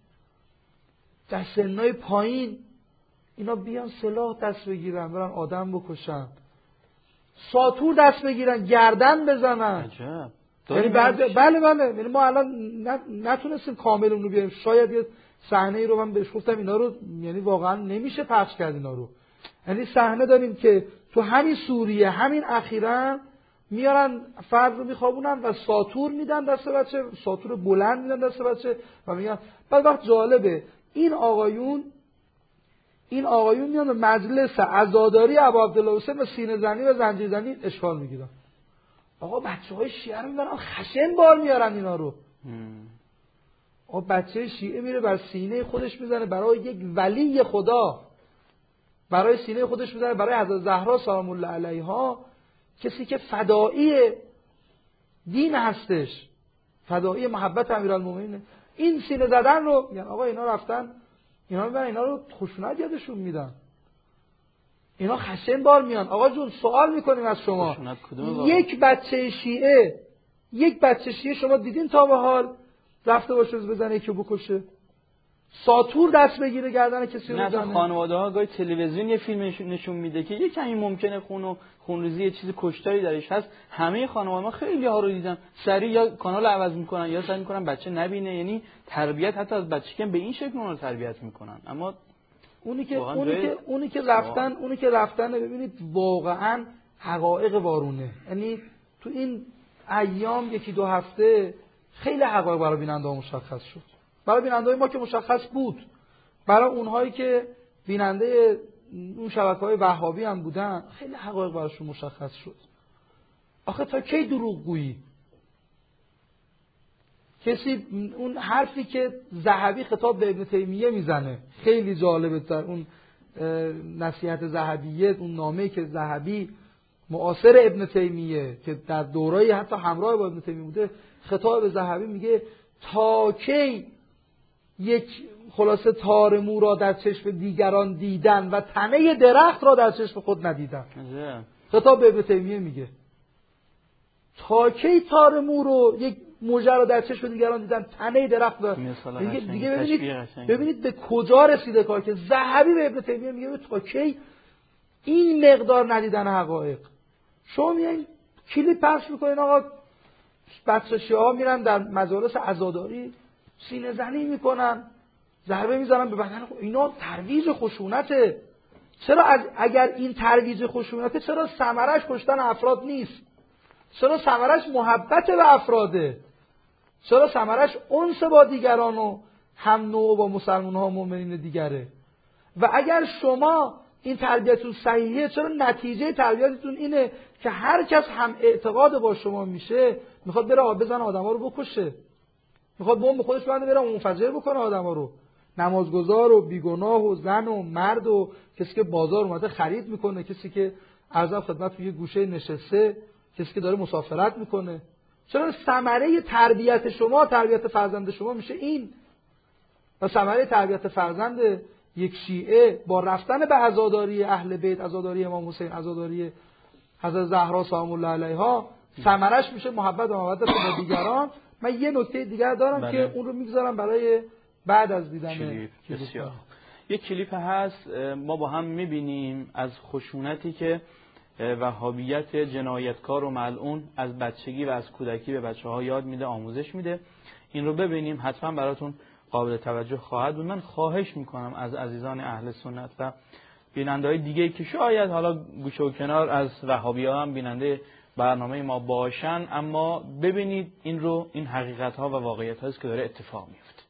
در سنای پایین اینا بیان سلاح دست بگیرن، برن آدم بکشن، ساطور دست بگیرن، گردن بزنن. عجب. یعنی بعد بله بله یعنی ما الان نتونستیم کامل اون رو بیاریم. شاید یه صحنه ای رو من بهش گفتم اینا رو یعنی واقعا نمیشه پخش کرد اینا رو. یعنی صحنه داریم که تو همین سوریه همین اخیراً میارن فرد رو میخوابونن و ساطور میدن دست بچه، ساطور بلند میدن دست بچه و میگن. بعد وقت جالبه این آقایون این آقایون میان به مجلس عزاداری ابو عبدالله حسین و سینه زنی و زنجیر زنی اشغال میگیرن. آقا بچه‌های شیعه رو میبرن خشن بار میارن اینا رو. آقا بچه شیعه میره بر سینه خودش میزنه برای یک ولی خدا، برای سینه خودش میزنه برای حضرت زهرا سلام الله علیها، کسی که فدایی دین هستش، فدایی محبت امیرالمومنین، این سینه زدن رو یعنی آقا اینا رفتن اینا میبرن اینا رو خشونت یادشون میدن، اینا خشن بار میان. آقا جون سوال میکنیم از شما، یک بچه شیعه یک بچه شیعه شما دیدین تا به حال رفته باشه بزنه که بکشه؟ ساتور دست بگیره گردن کسی رو بزنه؟ نه، خانواده ها گاهی تلویزیون یه فیلم نشون میده که یه کمی ممکنه خون و خونریزی یه چیز کشتاری درش هست، همه خانواده ما خیلی ها رو دیدم سریع یا کانال عوض میکنن یا سعی میکنن بچه نبینه. یعنی تربیت حتی از بچگی به این شکل اون رو تربیت میکنن. اما اونی که اونی که اونی که رفتن اونی که رفتن ببینید واقعا حقایق وارونه. یعنی تو این ایام یکی دو هفته خیلی حقایق برای بیننده ها مشخص شد. برای بیننده ما که مشخص بود، برای اونهایی که بیننده اون شبکه‌های وهابی هم بودن خیلی حقایق براشون مشخص شد. آخه تا کی دروغ گویی؟ کسی اون حرفی که ذهبی خطاب به ابن تیمیه میزنه خیلی جالبه، در اون نصیحت ذهبیه، اون نامه‌ای که ذهبی معاصر ابن تیمیه که در دوره‌ای حتی همراه با ابن تیمیه بوده، خطاب به ذهبی میگه تا کی یک خلاصه تار مو را در چشم دیگران دیدن و تنه درخت را در چشم خود ندیدن. خطاب به ابن تیمیه میگه تا کی تار مو رو یک موجه را در چشم دیگران دیدن تنه درخت را دیگه, دیگه ببینید ببینید به کجا رسیده کار که ذهبی به ابن تیمیه میگه تا کی این مقدار ندیدن حقایق. شما میایین کلیپ پخش میکنین آقا بچه شیعه ها میرن در مجالس عزاداری سینه زنی میکنن، ضربه میزنن به بدن. اینا ترویج خشونته. چرا اگر این ترویج خشونته چرا ثمرش کشتن افراد نیست؟ چرا ثمرش محبت به افراده؟ چرا ثمرش انس با دیگران و هم نوع با مسلمان ها و مؤمنین دیگره؟ و اگر شما این تربیتتون صحیحه، چرا نتیجه تربیتتون اینه که هر کس هم اعتقاد با شما میشه میخواد بره آب بزنه آدما رو بکشه، میخواد بمب خودش بنده بره منفجر بکنه آدما رو، نمازگزار و بیگناه و زن و مرد و کسی که بازار اومده خرید میکنه، کسی که عرض خدمت توی گوشه نشسته، کسی که داره مسافرت میکنه. چرا ثمره تربیت شما، تربیت فرزند شما میشه این؟ و ثمره تربیت فرزند یک شیعه با رفتن به عزاداری اهل بیت، عزاداری امام حسین، عزاداری حضرت زهرا سلام الله علیها، ثمرش میشه محبت و مودت با دیگران. من یه نکته دیگر دارم بله. که اون رو میگذارم برای بعد از دیدن کلیپ. بسیار یه کلیپ هست ما با هم میبینیم از خشونتی که وهابیت جنایتکار و ملعون از بچگی و از کودکی به بچه ها یاد میده، آموزش میده. این رو ببینیم، حتما براتون قابل توجه خواهد بود. من خواهش میکنم از عزیزان اهل سنت و بیننده‌های دیگه که شاید حالا گوشه و کنار از وهابی‌ها هم بیننده برنامه ما باشن، اما ببینید این رو، این حقیقت‌ها و واقعیت‌ها است که داره اتفاق میفته.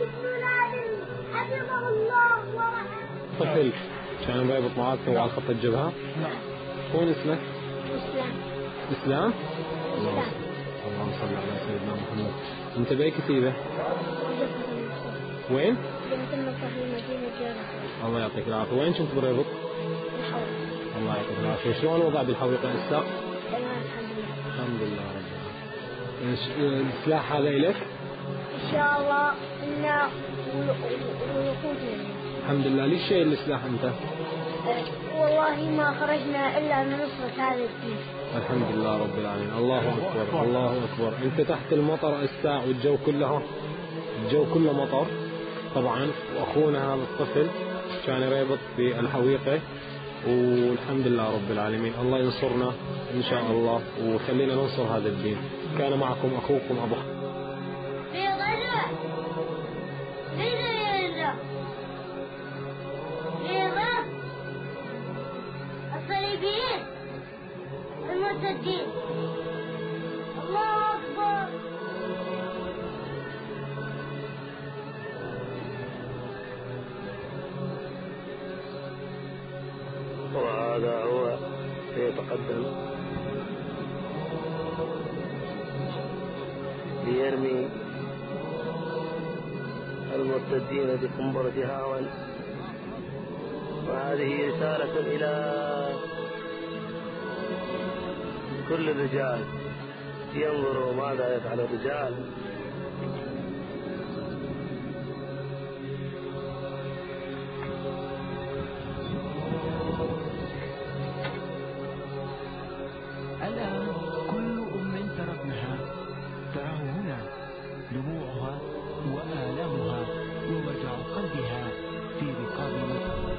حفظه الله ورحمه. طفل كان رابط معاك وعلى خط الجبهة؟ نعم. شلون اسمه؟ اسلام. اسلام؟ اسلام. اللهم صل على سيدنا محمد. انت باي كتيبة؟ وين؟ جنة المطر في مدينة جارة. الله يعطيك العافية. وين كنت بالرابط؟ الحوض. الله يعطيك العافية. شلون الوضع بالحويقة هسه؟ تمام الحمد لله. الحمد لله رب العالمين. السلاح هذا إلك؟ إن شاء الله إنا ويقودنا. الحمد لله. ليش شايل السلاح أنت؟ والله ما خرجنا إلا من نصرة هذا الدين. الحمد لله رب العالمين. الله أكبر الله أكبر. أنت تحت المطر الساعة والجو كله الجو كله مطر طبعا. وأخونا هذا الطفل كان يربط في الحويقة والحمد لله رب العالمين. الله ينصرنا إن شاء الله وخلينا ننصر هذا الدين. كان معكم أخوكم أبو الصليبيين المرتدين. الله أكبر. وهذا هو يتقدم ليرمي المرتدين بقنبلة هاون. وهذه رسالة إلى كل الرجال ينظروا ماذا يفعل الرجال. الآن كل أم تركنها تراه هنا دموعها وآلامها ووجع قلبها في رقاب الموت.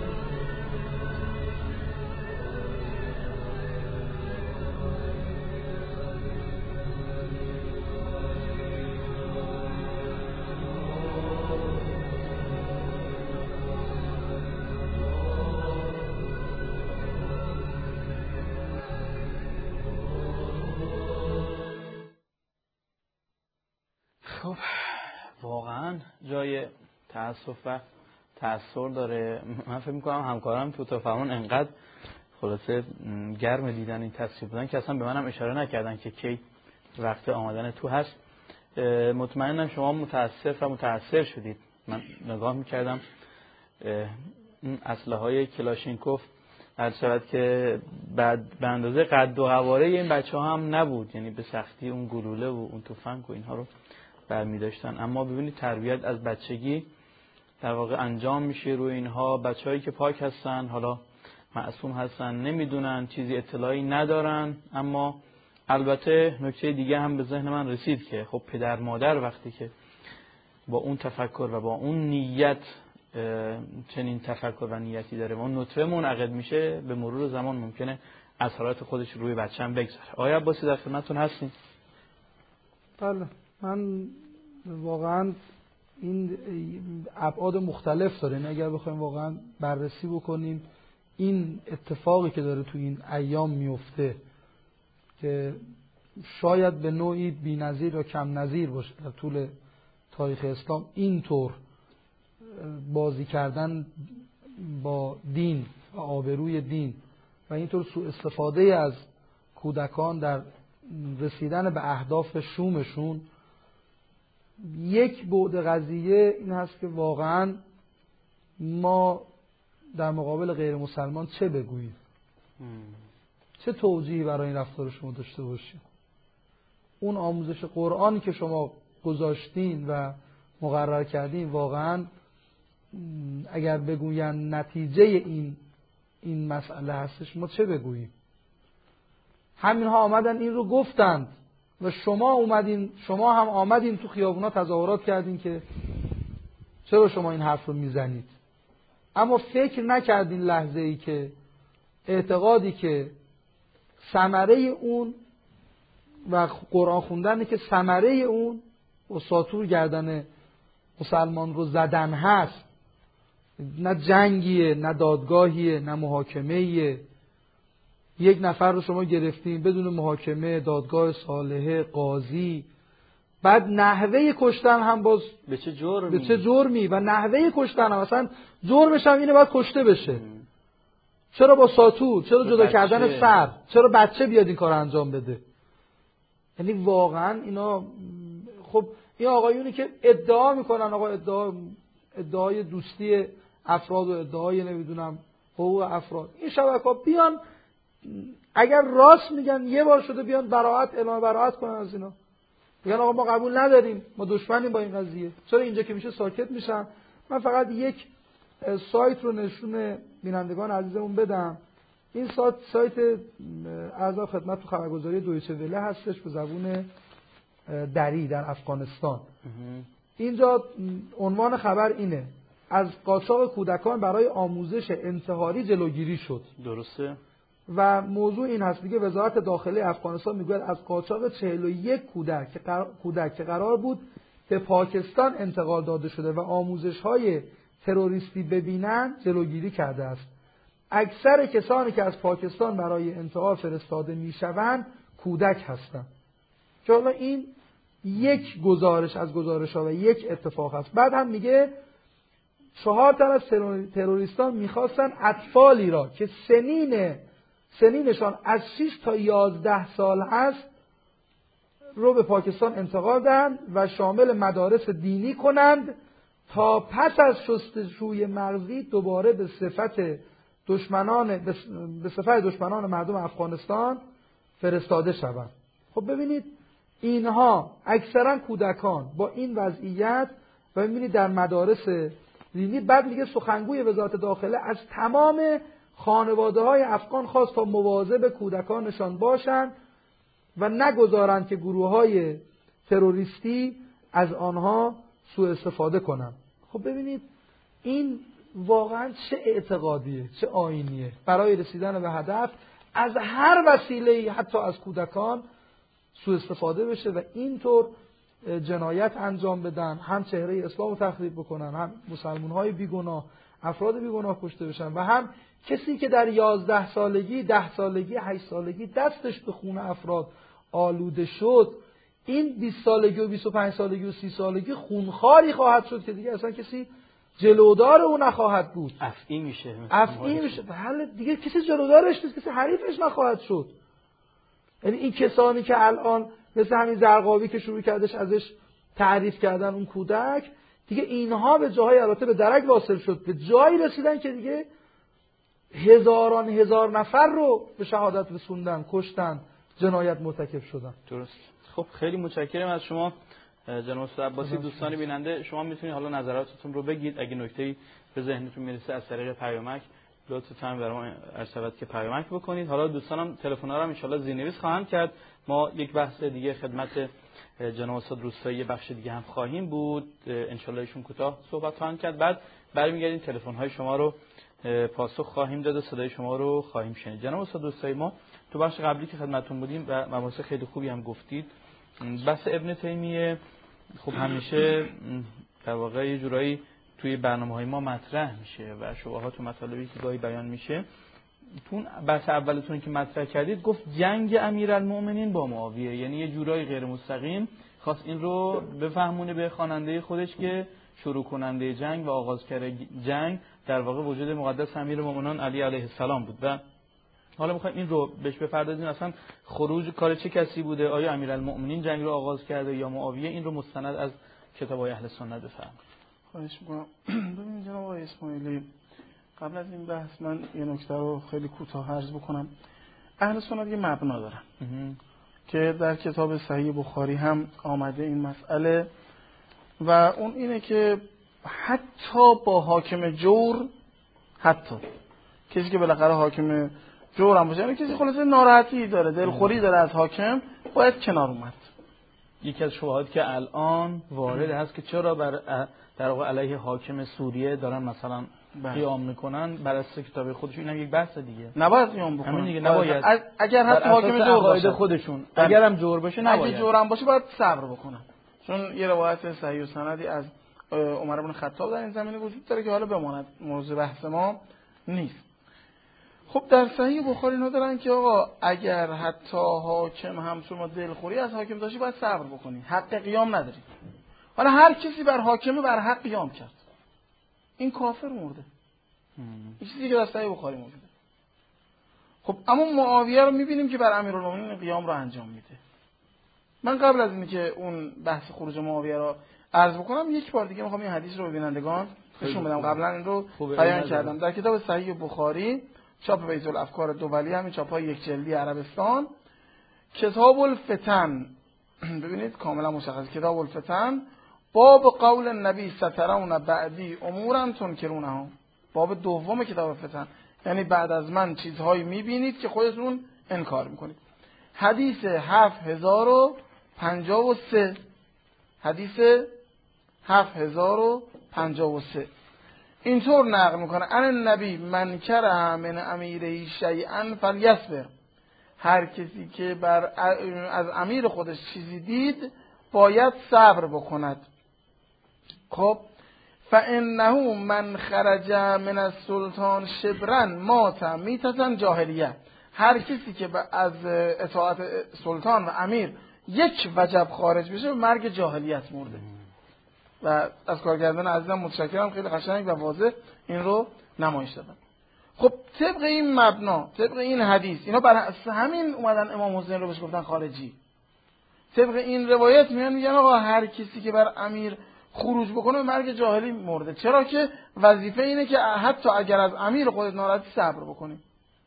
خب واقعا جای تأسف و تأثیر داره. من فکر می‌کنم همکارم تو تفاهم انقدر خلاصه گرم دیدن این تصویر بودن که اصلا به منم اشاره نکردن که کی وقت آمدن تو هست. مطمئنم شما متأسف و متأثر شدید. من نگاه می‌کردم این اسلحه‌های کلاشینکوف هر شود که بعد به اندازه قد و قواره این بچه‌ها هم نبود، یعنی به سختی اون گلوله و اون تفنگ و اینها رو برمی داشتن. اما ببینید تربیت از بچگی در واقع انجام میشه روی اینها. بچه‌هایی که پاک هستن، حالا معصوم هستن، نمیدونن، چیزی اطلاعی ندارن. اما البته نکته دیگه هم به ذهن من رسید که خب پدر مادر وقتی که با اون تفکر و با اون نیت چنین تفکر و نیتی داره و اون نطفه منعقد میشه، به مرور زمان ممکنه اثرات خودش روی بچه هم بگذاره. آیا عباسی در خدمتتون هستین؟ بله، من واقعا این ابعاد مختلف داره. یعنی اگر بخوایم واقعا بررسی بکنیم این اتفاقی که داره تو این ایام میفته که شاید به نوعی بی‌نظیر و کم نظیر باشه در طول تاریخ اسلام، اینطور بازی کردن با دین و آبروی دین و اینطور سوء استفاده از کودکان در رسیدن به اهداف شومشون، یک بعد قضیه این هست که واقعا ما در مقابل غیر مسلمان چه بگوییم؟ چه توجیهی برای این رفتار شما داشته باشیم؟ اون آموزش قرآنی که شما گذاشتین و مقرر کردین واقعا اگر بگوین نتیجه این این مسئله هستش، ما چه بگوییم؟ همینها آمدن این رو گفتند و شما اومدین، شما هم آمدین تو خیابونا تظاهرات کردین که چرا شما این حرف رو میزنید. اما فکر نکردین لحظه ای که اعتقادی که ثمره اون و قرآن خوندنی که ثمره اون و ساطور گردن مسلمان رو زدن هست، نه جنگیه، نه دادگاهیه، نه محاکمهیه. یک نفر رو شما گرفتین بدون محاکمه، دادگاه صالحه، قاضی، بعد نحوه کشتن هم باز به چه جرمی به چه جرمی و نحوه کشتن هم مثلا جرمش هم اینه باید کشته بشه. ام. چرا با ساتور؟ چرا جدا بچه. کردن سر؟ چرا بچه بیاد این کار انجام بده؟ یعنی واقعا اینا خب این آقایونی که ادعا میکنن آقا ادعا ادعای دوستی افراد و ادعای نمیدونم حقوق افراد، این شبکه‌ها بیان اگر راست میگن یه بار شده بیان براءت اعلام براءت کنن از اینا، میگن آقا ما قبول نداریم، ما دشمنیم با این قضیه. چرا اینجا که میشه ساکت میشن؟ من فقط یک سایت رو نشون بینندگان عزیزمون بدم. این سایت سایت عرض خدمت تو خبرگزاری دویچه وله هستش به زبون دری در افغانستان. اینجا عنوان خبر اینه: از قاچاق کودکان برای آموزش انتحاری جلوگیری شد. درسته. و موضوع این هست دیگه، وزارت داخلی افغانستان میگوید از قاچاق چهل و یک کودک که قرار, کودک که قرار بود به پاکستان انتقال داده شده و آموزش‌های تروریستی ببینن جلوگیری کرده است. اکثر کسانی که از پاکستان برای انتقال فرستاده میشوند کودک هستند. که حالا این یک گزارش از گزارش‌ها و یک اتفاق است. بعد هم میگه چهار تن از تروریستان میخواستن اطفالی را که سنین سنینشان از شش تا یازده سال هست رو به پاکستان انتقال دهند و شامل مدارس دینی کنند تا پس از شستشوی مغزی دوباره به صفت دشمنان به صفت دشمنان مردم افغانستان فرستاده شوند. خب ببینید اینها اکثرا کودکان با این وضعیت و ببینید در مدارس دینی. بعد میگه سخنگوی وزارت داخله از تمام خانواده‌های افغان خواست تا مواظب کودکانشان باشند و نگذارند که گروه‌های تروریستی از آنها سوء استفاده کنند. خب ببینید این واقعا چه اعتقادیه، چه آیینیه برای رسیدن به هدف از هر وسیله‌ای حتی از کودکان سوء استفاده بشه و اینطور جنایت انجام بدن، هم چهره اسلام رو تخریب بکنن، هم مسلمان‌های بیگناه، افراد بیگناه کشته بشن و هم کسی که در یازده سالگی، ده سالگی، هشت سالگی دستش به خون افراد آلوده شد، این بیست سالگی و بیست و پنج سالگی و سی سالگی خونخواری خواهد شد که دیگه اصلا کسی جلودار او نخواهد بود. افعی میشه. افعی میشه. بله دیگه کسی جلودارش نیست، کسی حریفش نخواهد شد. یعنی این کسانی که الان مثل همین زرقاوی که شروع کردش ازش تعریف کردن اون کودک، دیگه اینها به جاهای البته به درک واصل شد، به جایی رسیدن که دیگه هزاران هزار نفر رو به شهادت رسوندن، کشتن، جنایت مرتکب شدن. درست. خب خیلی متشکرم از شما جناب استاد عباسی. دوستان بیننده شما میتونید حالا نظراتتون رو بگید، اگه نکته‌ای به ذهنتون میرسه از طریق پیامک لطفاً برام ارسالت که پیامک بکنید. حالا دوستانم تلفن‌ها رو ان شاءالله زیرنویس خواهند کرد. ما یک بحث دیگه خدمت جناب استاد روستایی بخش دیگه هم خواهیم بود، ان شاءالله ایشون کوتاه صحبت خواهند کرد. بعد برمیگردیم تلفن‌های شما رو پاسخ خواهیم داد و صدای شما رو خواهیم شنید. جناب استاد روستایی، ما تو بخش قبلی که خدمتتون بودیم و مباحث خیلی خوبی هم گفتید، بحث ابن تیمیه خب همیشه در واقع یه جورایی توی برنامه‌های ما مطرح میشه و شبهات و مطالبی که گاهی بیان میشه. تو بحث اولتون که مطرح کردید گفت جنگ امیرالمومنین با معاویه، یعنی یه جورایی غیر مستقیم خواست این رو بفهمونه به خواننده خودش که شروع کننده جنگ و آغازگر جنگ در واقع وجود مقدس امیرالمومنین علی علیه السلام بود. و حالا میخوایم این رو بهش بپردازیم، اصلا خروج کار چه کسی بوده؟ آیا امیرالمومنین جنگ رو آغاز کرده یا معاویه؟ این رو مستند از کتاب‌های اهل سنت بفرمایید. خواهش می‌کنم. ببینید جناب آقای اسماعیلی، قبل از این بحث من یه نکته رو خیلی کوتاه عرض بکنم. اهل سنت یه مبنا دارن که در کتاب صحیح بخاری هم آمده این مسئله و اون اینه که حتی با حاکم جور، حتی کسی که بالاخره حاکم جور هم باشه، یعنی کسی خلاصه ناراحتی داره، دلخوری داره از حاکم، باید کنار اومد. یکی از شبهات که الان وارد هست که چرا بر در واقع علیه حاکم سوریه دارن مثلا قیام میکنن، بر اساس کتاب خودشون، اینم یک بحث دیگه. نباید قیام بکنن. دیگه نباید. اگر حتی حاکم جور باشه خودشون، اگر هم جور باشه نباید. اگه جور هم باشه باید صبر بکنن. چون یه روایت صحیح و سندی از عمر بن خطاب در این زمینه وجود داره که حالا بماند موضوع بحث ما نیست. خب در صحیح بخاری اینا دارن که آقا اگر حتی حاکم هم شما دلخوری از حاکم داشتی باید صبر بکنی، حق قیام نداری. حالا هر کسی بر حاکم بر حق قیام کرد، این کافر مرده. این چیزی که در صحیح بخاری موجوده. خب اما معاویه رو میبینیم که بر امیرالمومنین قیام رو انجام میده. من قبل از اینکه که اون بحث خروج معاویه رو عرض بکنم یک بار دیگه میخوام این حدیث رو به بینندگان نشون بدم. قبلا این رو بیان کردم در کتاب صحیح بخاری چاپ بیت الافکار دولی، همین چاپ‌های یک جلدی عربستان، کتاب الفتن، ببینید کاملا مشخص، کتاب الفتن، باب قول النبی سترون بعدی امورا تنکرونها، باب دوم کتاب الفتن، یعنی بعد از من چیزهایی میبینید که خودتون انکار میکنید. حدیث هفت هزار و پنجاه و سه، حدیث هفت هزار و پنجاه و سه اینطور نقل میکنه: ان النبی من کره من امیره شیئا فلیصبر، هر کسی که بر از امیر خودش چیزی دید باید صبر بکند. خب فانه من خرج من السلطان شبرا مات میتة جاهلیه، هر کسی که از اطاعت سلطان و امیر یک وجب خارج بشه به مرگ جاهلیت مرده. و از کارگردان عزیزم متشکرم، خیلی قشنگ و واضح این رو نمایش دادن. خب طبق این مبنا، طبق این حدیث، اینا بر همین اومدن امام حسین رو بهش گفتن خارجی. طبق این روایت میان میگن آقا هر کسی که بر امیر خروج بکنه به مرگ جاهلی مرده، چرا که وظیفه اینه که حتی اگر از امیر خودت ناراحتی صبر بکنی.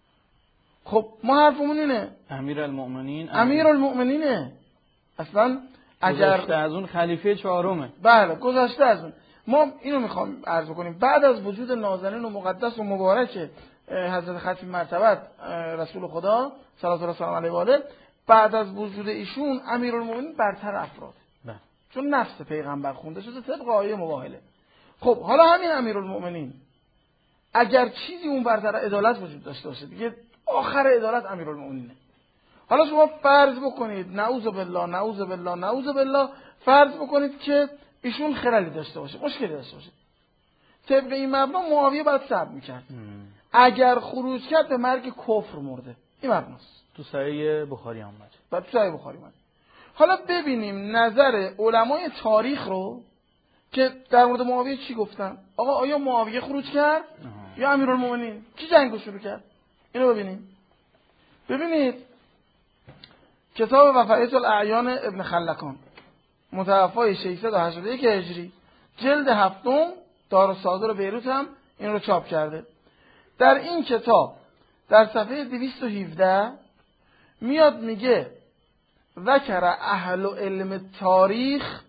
خب ما حرفمون اینه امیرالمؤمنین امیرالمؤمنینه اصلا اگر گذشته از اون خلیفه چهارمه. بله گذشته از اون. ما اینو میخوام عرض کنیم، بعد از وجود نازنین و مقدس و مبارک حضرت ختم مرتبت رسول خدا صلی الله علیه و آله و آله، بعد از وجود ایشون امیرالمؤمنین برتر افراد، چون نفس پیغمبر خونده شده طبق آیه مباهله. خب حالا همین امیرالمؤمنین اگر چیزی اون برتر عدالت وجود داشته باشه دیگه آخر عدالت امیرالمؤمنینه. حالا شما فرض بکنید نعوذ بالله نعوذ بالله نعوذ بالله فرض بکنید که ایشون خللی داشته باشه، مشکلی داشته باشه، طبق این مبنا معاویه باید صبر میکرد. اگر خروج کرد به مرگ کفر مرده. این مبناست. تو صحیح بخاری اومد. بعد تو صحیح بخاری اومد. حالا ببینیم نظر علمای تاریخ رو که در مورد معاویه چی گفتن. آقا آیا معاویه خروج کرد آه. یا امیرالمومنین؟ کی جنگو شروع کرد؟ اینو ببینیم. ببینید کتاب وفایت الاعیان ابن خلکان متوفای ششصد و هشتاد و یک هجری، جلد هفتم، دارالصادر بیروت هم این رو چاپ کرده. در این کتاب در صفحه دویست و هفده میاد میگه ذکر اهل علم تاریخ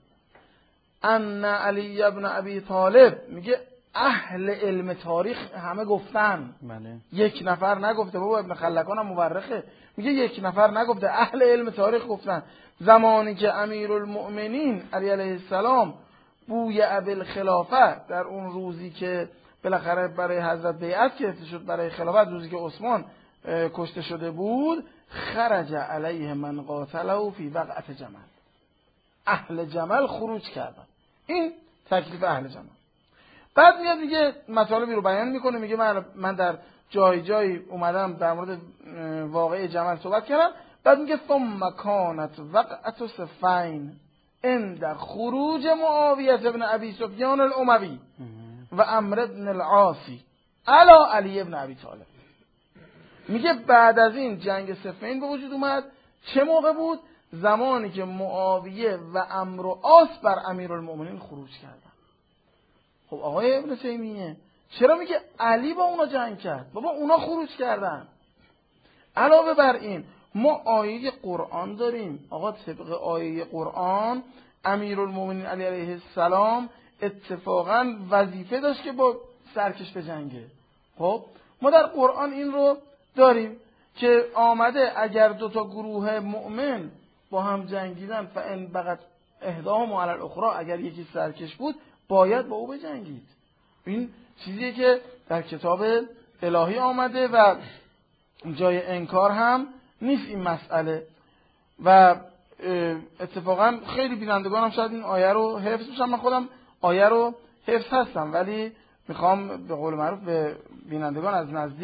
ان علی ابن ابی طالب، میگه اهل علم تاریخ همه گفتن، بله. یک نفر نگفته، بابا ابن خلکان هم مورخه، میگه یک نفر نگفته، اهل علم تاریخ گفتن زمانی که امیرالمؤمنین علی علیه السلام بوی ابوالخلافه، در اون روزی که بالاخره برای حضرت بیعت گرفته شد برای خلافت، روزی که عثمان کشته شده بود، خرج علیه من قاتله فی وقعت جمل، اهل جمل خروج کردن. این تکلیف اهل جمل. بعد میاد میگه مطالبی رو بیان میکنه، میگه من من در جای جای اومدم در مورد واقعه جمل صحبت کردم. بعد میگه ثم کانت وقعت صفین عند خروج معاویه ابن ابی سفیان الاموی و عمرو بن العاصی علی علی ابن ابی طالب. میگه بعد از این جنگ صفین به وجود اومد. چه موقع بود؟ زمانی که معاویه و عمرو و عاص بر امیرالمؤمنین خروج کردن. خب آقای ابن تیمیه چرا میگه علی با اونا جنگ کرد؟ بابا اونا خروج کردن. علاوه بر این ما آیه قرآن داریم. آقا طبق آیه قرآن امیرالمؤمنین علی علیه السلام اتفاقا وظیفه داشت که با سرکش به جنگه. خب ما در قرآن این رو داریم که آمده اگر دو تا گروه مؤمن با هم جنگیدن فان بغت احداهما علی الاخرى، اگر یکی سرکش بود باید با او بجنگید. این چیزیه که در کتاب الهی آمده و جای انکار هم نیست این مسئله. و اتفاقا خیلی بینندگان هم شاید این آیه رو حفظ بشن. من خودم آیه رو حفظ هستم ولی میخوام به قول معروف به بینندگان از نزدیک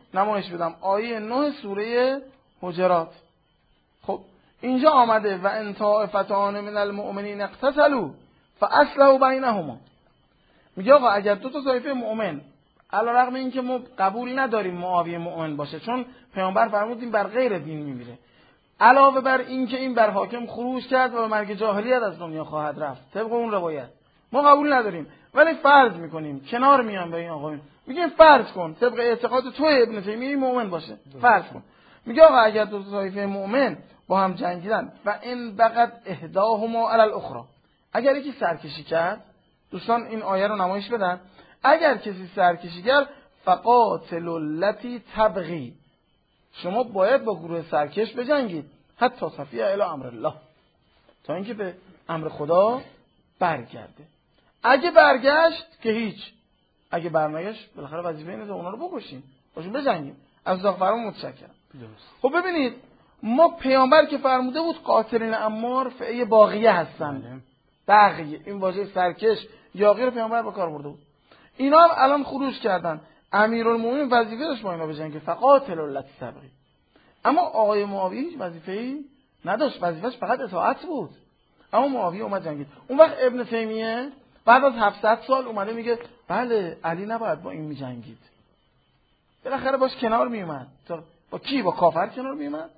نمایش بدم. آیه نه سوره حجرات. خب اینجا آمده و ان طائفتان من المؤمنین اقتتلوا فاصلحوا بینهما. میگه آقا اگر دو تا طایفه مؤمن، علیرغم اینکه ما قبول نداریم معاویه مؤمن باشه چون پیامبر فرمودیم بر غیر دین میمیره، علاوه بر اینکه این بر حاکم خروج کرد و به مرگ جاهلیت از دنیا خواهد رفت طبق اون روایت، ما قبول نداریم، ولی فرض میکنیم کنار میان به این آقایون، میگیم فرض کن طبق اعتقاد تو ابن تیمیه مؤمن باشه، فرض کن. میگه آقا اگر دو تا طایفه مؤمن با هم جنگیدن و ان بقت احداهما علی الاخرى، اگر یکی سرکشی کرد، دوستان این آیه رو نمایش بدن، اگر کسی سرکشی کرد فقاتل التی تبغی، شما باید با گروه سرکش بجنگید حتی صفیه الی امر الله، تا اینکه به امر خدا برگرده. اگه برگشت که هیچ، اگه برنگشت بالاخره وظیفه اینه که اونا رو بکشیم، باشون بجنگیم. از ذاق فرمان متشکرم. خب ببینید ما پیامبر که فرموده بود قاتلین امار فعیه باقیه هستن، بقیه این واژه سرکش یاغی رو پیامبر به کار برده بود. اینا هم الان خروج کردن، امیرالمومنین وظیفه داشت با اینا بجنگه فقاتل التی تبغی، اما آقای معاویه هیچ وظیفه‌ای نداشت، وظیفه‌اش فقط اطاعت بود. اما معاویه اومد جنگید. اون وقت ابن تیمیه بعد از هفتصد سال اومده میگه بله علی نباید با این میجنگید، بالاخره باش کنار میومد. با کی؟ با کافر کنار میومد.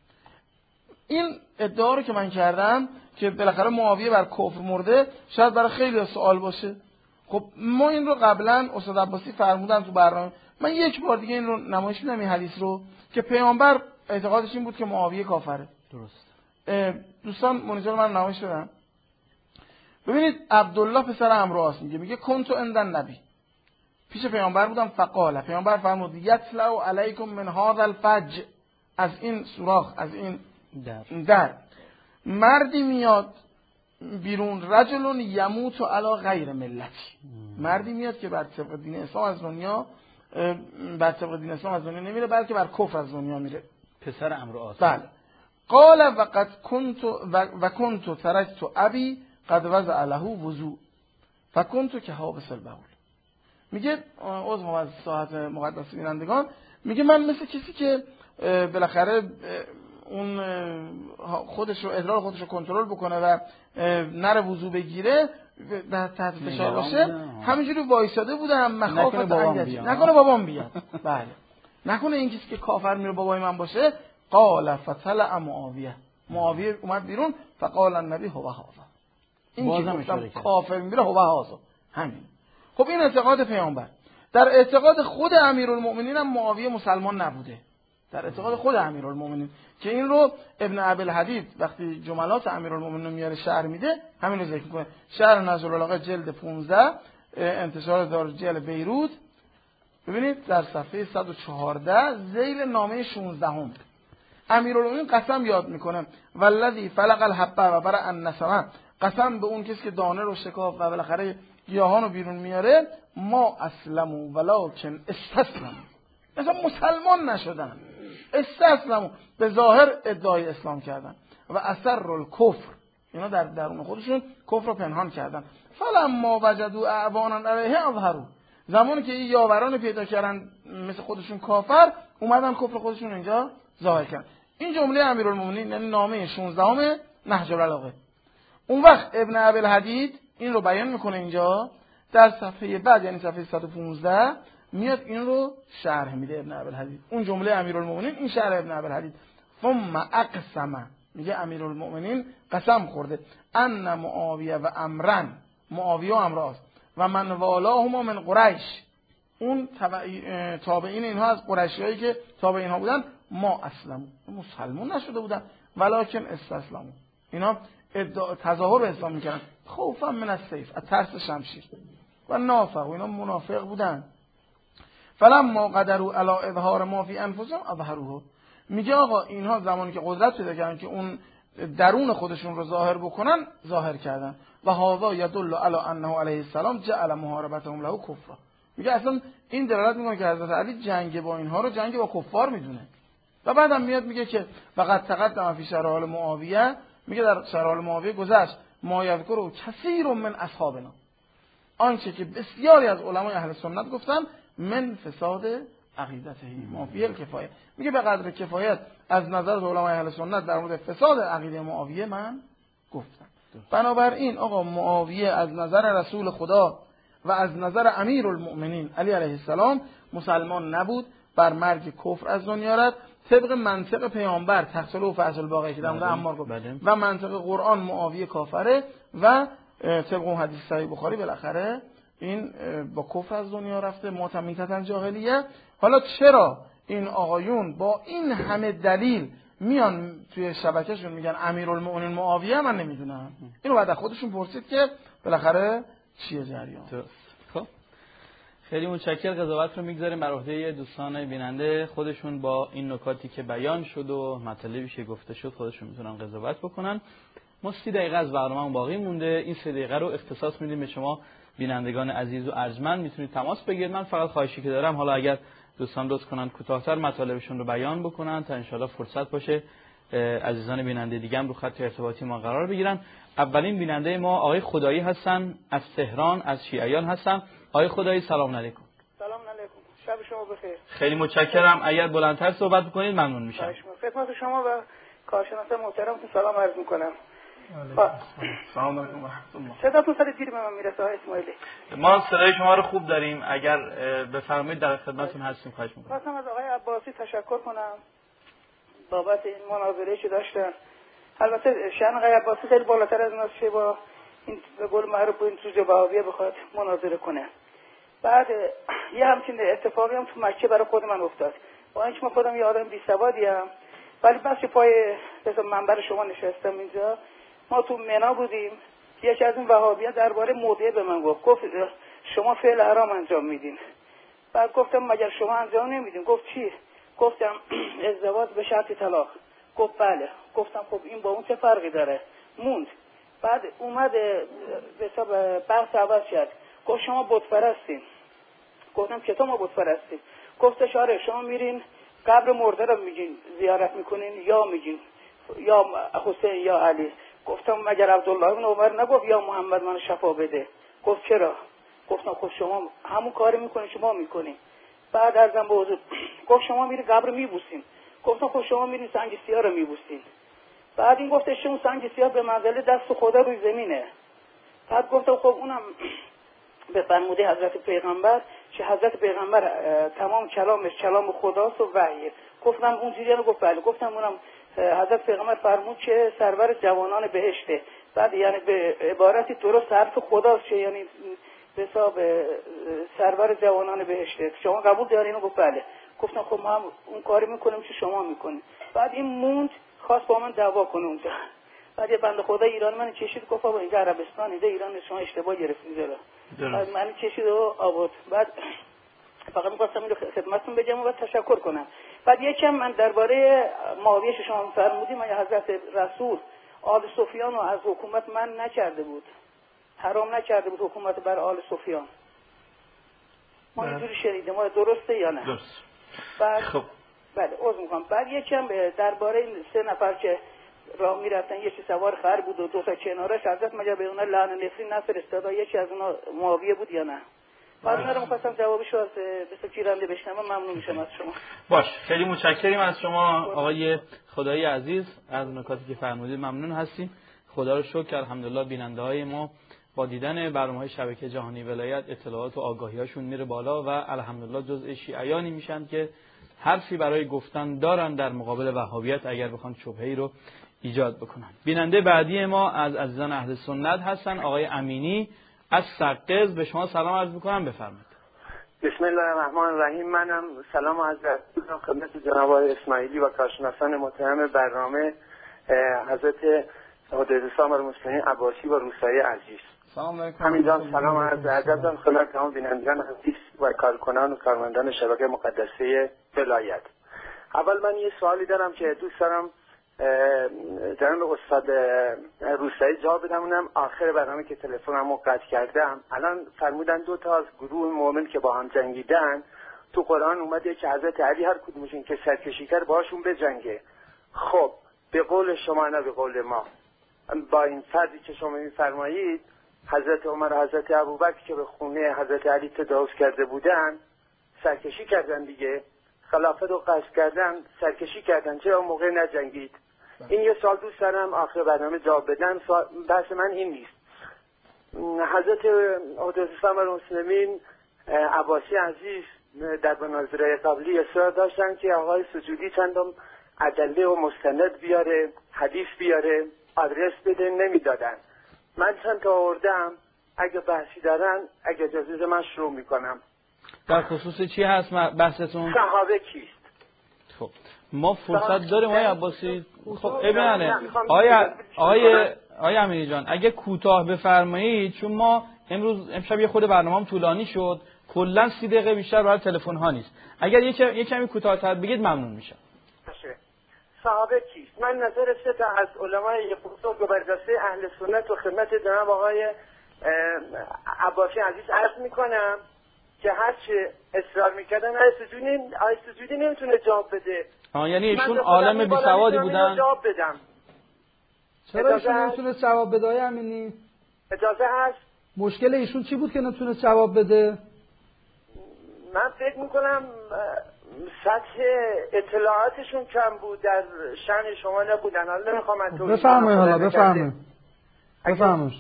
این ادعا رو که من کردم که بالاخره معاویه بر کفر مرده شاید برای خیلی سوال باشه. خب ما این رو قبلا استاد عباسی فرمودن تو برنامه، من یک بار دیگه این رو نمایش میدم این حدیث رو که پیامبر اعتقادش این بود که معاویه کافره. درست. دوستان مونیتور من نمایش بدن. ببینید عبدالله پسر عمرو میگه میگه کنت عند النبی، پیش پیامبر بودم، فقال، پیامبر فرمود یطلع علیکم من هذا الفج، از این سوراخ، از این در, در. مردی میاد بیرون، رجل یموت علی غیر ملتی، مردی میاد که بر طبق دین اسلام از دنیا، بر طبق دین اسلام از دنیا نمیره بلکه بر کفر از دنیا میره. پسر عمرو آس. بله. قال وقد كنت و كنت تركت ابي قد وضع له وضوء فكنت كحابس البول. میگه عضو از ساحت مقدس بینندگان، میگه من مثل کسی که بالاخره اون خودش رو ادرار خودش رو کنترل بکنه و نره وضو بگیره در تحت فشار باشه، همینجوری وایساده بودم مخافت انگشت نکنه بابام بیاد. بله، نکنه این کسی که کافر میره بابای من باشه. قال فطلع معاویه، معاویه اومد بیرون، فقال النبی هو هذا، این که گفتم کافر میره هو هذا، همین. خب این اعتقاد پیامبر. در اعتقاد خود امیرالمؤمنین هم معاویه مسلمان نبوده، در اعتقاد خود امیرالمؤمنین، که این رو ابن ابی الحدید وقتی جملات امیرالمؤمنین رو میاره شرح میده همین رو ذکر میکنه. شرح نهج البلاغه جلد پانزده، انتشار دارالجل بیروت، ببینید در صفحه صد و چهارده ذیل نامه شانزده هم امیرالمؤمنین قسم یاد میکنه والذی فلق الحبه و برأ النسمه، قسم به اون کسی که دانه رو شکاف و بالاخره گیاهان رو بیرون میاره، ما اسلموا ولکن استسلموا، مثلا مسلمان نشدن، استسلموا، به ظاهر ادعای اسلام کردن، و اثر الکفر، اینا در درون خودشون کفر رو پنهان کردن. فلما وجدوا اعوانا علیه اظهروا، زمانی که این یاوران پیدا کردن مثل خودشون کافر، اومدن کفر خودشون اینجا ظاهر کردن. این جمله امیرالمومنین یعنی نامه شانزده ام نهج البلاغه. اون وقت ابن ابی الحدید این رو بیان میکنه اینجا در صفحه بعد، یعنی صفحه صد و پانزده میاد این رو شرح میده ابن ابی الحدید، اون جمله امیرالمومنین، این شرح ابن ابی الحدید. ثم اقسم، میگه امیرالمومنین قسم خورده، ان معاویه و امرن، معاویه و امراض و من والاهما من قریش، اون تابعین اینها از قریشیایی که تابع اینها بودن، ما اسلموا، مسلمان نشده بودن، ولکن استسلموا، اینا تظاهر به اسلام میکردن، خوفا من السیف، از ترس شمشیر، و نافق، اینا منافق بودن. فلما قدروا علی اظهار ما فی انفسهم اظهروه، میگه آقا اینها زمانی که قدرت پیدا کردن که اون درون خودشون رو ظاهر بکنن، ظاهر کردن. و هذا یدل علی انه علیه السلام جعل محاربتهم له کفرا، میگه اصلا این دلالت میکنه که حضرت علی جنگ با اینها رو جنگ با کفار میدونه. و بعدم میاد میگه که فقط تقدم فی شرح معاویه، میگه در شرح معاویه گذشت ما یذکر کثیر من اصحابنا، آنچه که بسیاری از علمای اهل سنت گفتن من فساد عقیدته ما فی الکفایه. میگه به قدر کفایت از نظر علمای اهل سنت در مورد فساد عقیده معاویه من گفتم. بنابراین آقا معاویه از نظر رسول خدا و از نظر امیر المؤمنین علی علیه السلام مسلمان نبود، بر مرگ کفر از دنیا رفت. طبق منطق پیامبر تقتل و فصل باقی که در مورد عمار گفت و منطق قرآن معاویه کافره و طبق اون حدیث صحیح بخاری بالاخره این با کفر از دنیا رفته معتمیتن جاهلیه. حالا چرا این آقایون با این همه دلیل میان توی شبکهشون میگن امیرالمؤمنین معاویه؟ من نمیدونم. اینو بعد از خودشون پرسید که بالاخره چیه جریان. خب خیلی متشکرم. قضاوت رو میگذاریم بر عهده دوستان بیننده، خودشون با این نکاتی که بیان شد و مطالبی که گفته شد خودشون میتونن قضاوت بکنن. ما سی دقیقه از برنامه‌مون باقی مونده. این سه دقیقه رو اختصاص میدیم به شما بینندگان عزیز و ارجمند. میتونید تماس بگیرید. من فقط خواهشی که دارم، حالا اگر دوستان لطف کنن کوتاه‌تر مطالبشون رو بیان بکنن تا انشالله فرصت باشه عزیزان بیننده دیگه هم رو خط ارتباطی ما قرار بگیرن. اولین بیننده ما آقای خدایی هستن از تهران، از شیعیان هستن. آقای خدایی سلام علیکم. سلام علیکم. شب شما بخیر. خیلی متشکرم. اگر بلندتر صحبت بکنید ممنون میشم. خدمت شما و کارشناس محترمتون سلام عرض میکنم. سلام علیکم و رحمت الله. صداتون خیلی دیر به من میرسه آقای اسماعیلی. ما صدای شما رو خوب داریم. اگر بفرمایید در خدمتتون هستیم. خواهش می‌کنم. خواستم از آقای عباسی تشکر کنم بابت این مناظره‌ای که داشتن. البته شأن آقای عباسی خیلی بالاتر از اوناست که با این به قول معروف این توجه وهابیه بخواد مناظره کنه. بعد یه همچین اتفاقی هم تو مکه برای خود من افتاد. با اینکه من خودم یه آدم بی‌سوادیم، ولی بس که پای مثلا منبر شما نشستم اینجا، ما تو منا بودیم، یکی از این وهابی‌ها درباره موضع به من گفت گفت شما فعل حرام انجام میدین. بعد گفتم مگر شما انجام نمیدین؟ گفت چی؟ گفتم ازدواج به شرط طلاق. گفت بله. گفتم خب این با اون چه فرقی داره؟ موند. بعد اومد به حساب بحث عوض شد. گفت شما بت پرستین. گفتم چطور ما بت پرستیم؟ گفتش آره شما میرین قبر مرده رو میگین زیارت میکنین یا میگین یا حسین یا علی. گفتم مگر عبدالله بن عمر نگفت یا محمد من شفا بده؟ گفت چرا؟ گفتم خب شما همون کاری میکنین شما میکنین. بعد ازم به حضور گفت شما میرین قبر میبوسین. گفتم خب شما میرین سنگ سیاه رو میبوسین. بعد این گفتش اون سنگ سیاه به منزله دست خدا روی زمینه. بعد گفتم خب اونم به فرموده حضرت پیغمبر که حضرت پیغمبر تمام کلامش کلام خداست و وحیه. گفتم اون چیزی رو گفت بله. گفتم اونم حضرت پیغمبر فرمود که سرور جوانان بهشته. بعد یعنی به عبارتی درست حرف خداست که یعنی به حساب سرور جوانان بهشته. شما قبول دارین؟ گفت بله. گفتم خب ما هم اون کاری میکنیم که شما میکنید. بعد این موند خواست با من دعوا کنه اونجا. بعد یه بنده خدا ایران من کشید گفت بابا اینجا عربستان اینجا ایران شما اشتباه گرفتید جلو. بعد من کشید و آورد. بعد فقط می‌خواستم اینو خدمتتون بگم و تشکر کنم. بعد یکم من درباره معاویه که شما فرمودید، من حضرت رسول آل سفیان رو از حکومت من نکرده بود، حرام نکرده بود حکومت بر آل سفیان. ما اینجوری شنیدیم، ما درسته یا نه؟ درست. بعد خب بله عذر می‌خوام. بعد یکم درباره این سه نفر که راه میرفتن، یکی سوار خر بود و دو تا کنارش، حضرت مگر به اونها لعن نفری نفرستاد؟ یکی از اونها معاویه بود یا نه؟ بعد اینا رو می‌خواستم جوابشو از بسیار گیرنده بشنوم. ممنون میشم از شما. باش، خیلی متشکریم از شما آقای خدایی عزیز از نکاتی که فرمودید. ممنون هستیم. خدا رو شکر الحمدلله بیننده‌های ما با دیدن برنامه‌های شبکه جهانی ولایت اطلاعات و آگاهی‌هاشون میره بالا و الحمدلله جزء شیعیانی میشن که حرفی برای گفتن دارن در مقابل وهابیت اگر بخوان شبهه‌ای رو ایجاد بکنن. بیننده بعدی ما از عزیزان اهل سنت هستن آقای امینی از سقز. به شما سلام عرض می‌کنم، بفرمایید. بسم الله الرحمن الرحیم. منم سلام عرض می‌کنم خدمت جناب اسماعیلی و کارشناسان محترم برنامه حضرت حضرت سامر مسلمین عباسی و روسایی عزیز. سلام علیکم. همینجا سلام عرض ادب خدمت تمام بینندگان عزیز و کارکنان و کارمندان شبکه مقدسه ولایت. اول من یه سوالی دارم که دوست دارم جناب استاد روسایی جواب بدم. اونم آخر برنامه که تلفنمو قطع کردم، الان فرمودن دو تا از گروه مؤمن که با هم جنگیدن تو قرآن اومده که حضرت علی هر کدومشون که سرکشی کرد باهاشون بجنگه. خب به قول شما نه به قول ما، با این فرضی که شما میفرمایید حضرت عمر و حضرت ابوبکر که به خونه حضرت علی تجاوز کرده بودن سرکشی کردن دیگه، خلافت رو قصد کردن، سرکشی کردن، چرا اون موقع نجنگید؟ این یه سال دوست دارم آخر برنامه جواب بدم. بحث من این نیست. حضرت حضرت سامر مسلمین عباسی عزیز در مناظره قبلی اصرار داشتن که آقای سجودی چندم ادله و مستند بیاره، حدیث بیاره، آدرس بده، نمیدادن. من چند تا آوردم، اگه بحثی دارن اگه اجازه من شروع میکنم. در خصوص چی هست بحثتون؟ صحابه کیست؟ خب ما فرصت داریم آقای عباسی. خب ابنانه آقای آقای آقای امینی جان اگه کوتاه بفرمایید، چون ما امروز امشب یه خود برنامه‌ام طولانی شد، کلا سی دقیقه بیشتر برای تلفن ها نیست. اگر یه کمی کوتاه‌تر بگید ممنون میشم. باشه. صحابه کیست؟ من نظر سه تا از علمای بزرگ و برجسته اهل سنت و خدمت جناب آقای عباسی عزیز عرض میکنم که هر چه اصرار میکردن آیه سجودی آیه سجودی نمیتونه جواب بده. آه یعنی ایشون عالم بی سوادی بودن. جواب بدم. چرا ایشون نمیتونه جواب بده آقای امینی؟ اجازه هست؟ مشکل ایشون چی بود که نمیتونه جواب بده؟ من فکر میکنم سطح اطلاعاتشون کم بود، در شأن شما نبودن. حالا نمیخوام من تو بفرمایید، حالا بفرمایید بفرمایید.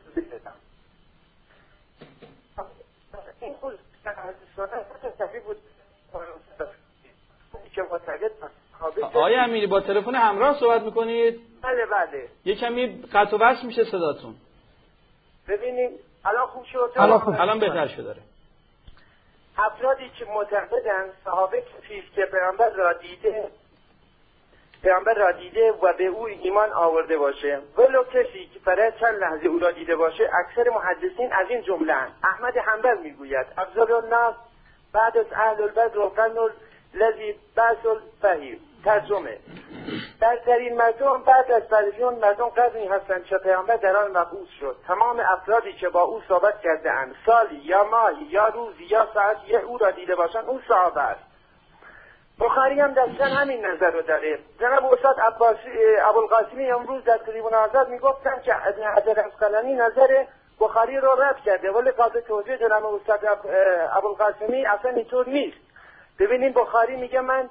این خود صحیح بود که معتقد آقای امیری با تلفن همراه صحبت میکنید؟ بله بله. یه کمی قطع و وصل میشه صداتون. ببینید الان خوب شد؟ الان خوب الان بهتر شده داره. افرادی که معتقدن صحابه کسی که پیامبر را دیده پیامبر را دیده و به او ایمان آورده باشه، ولو کسی که برای چند لحظه او را دیده باشه، اکثر محدثین از این جمله اند. احمد حنبل میگوید افضل الناس بعد از اهل البدر و قرن الذی بعث الفهیم. ترجمه: برترین مردم بعد از بعضیون مردم قرنی هستند که پیامبر در آن مبعوث شد. تمام افرادی که با او صحبت کرده اند، سالی یا ماهی یا روزی یا ساعتی او را دیده باشند، او صحابه است. بخاری هم دقیقاً همین نظر رو داره. جناب استاد عباسی ابوالقاسمی امروز در تریبون آزاد میگفتن که ابن حجر عسقلانی نظر بخاری رو رد کرده، ولی قاضی توجیه جناب استاد ابوالقاسمی اصلا اینطور نیست. ببینید بخاری میگه من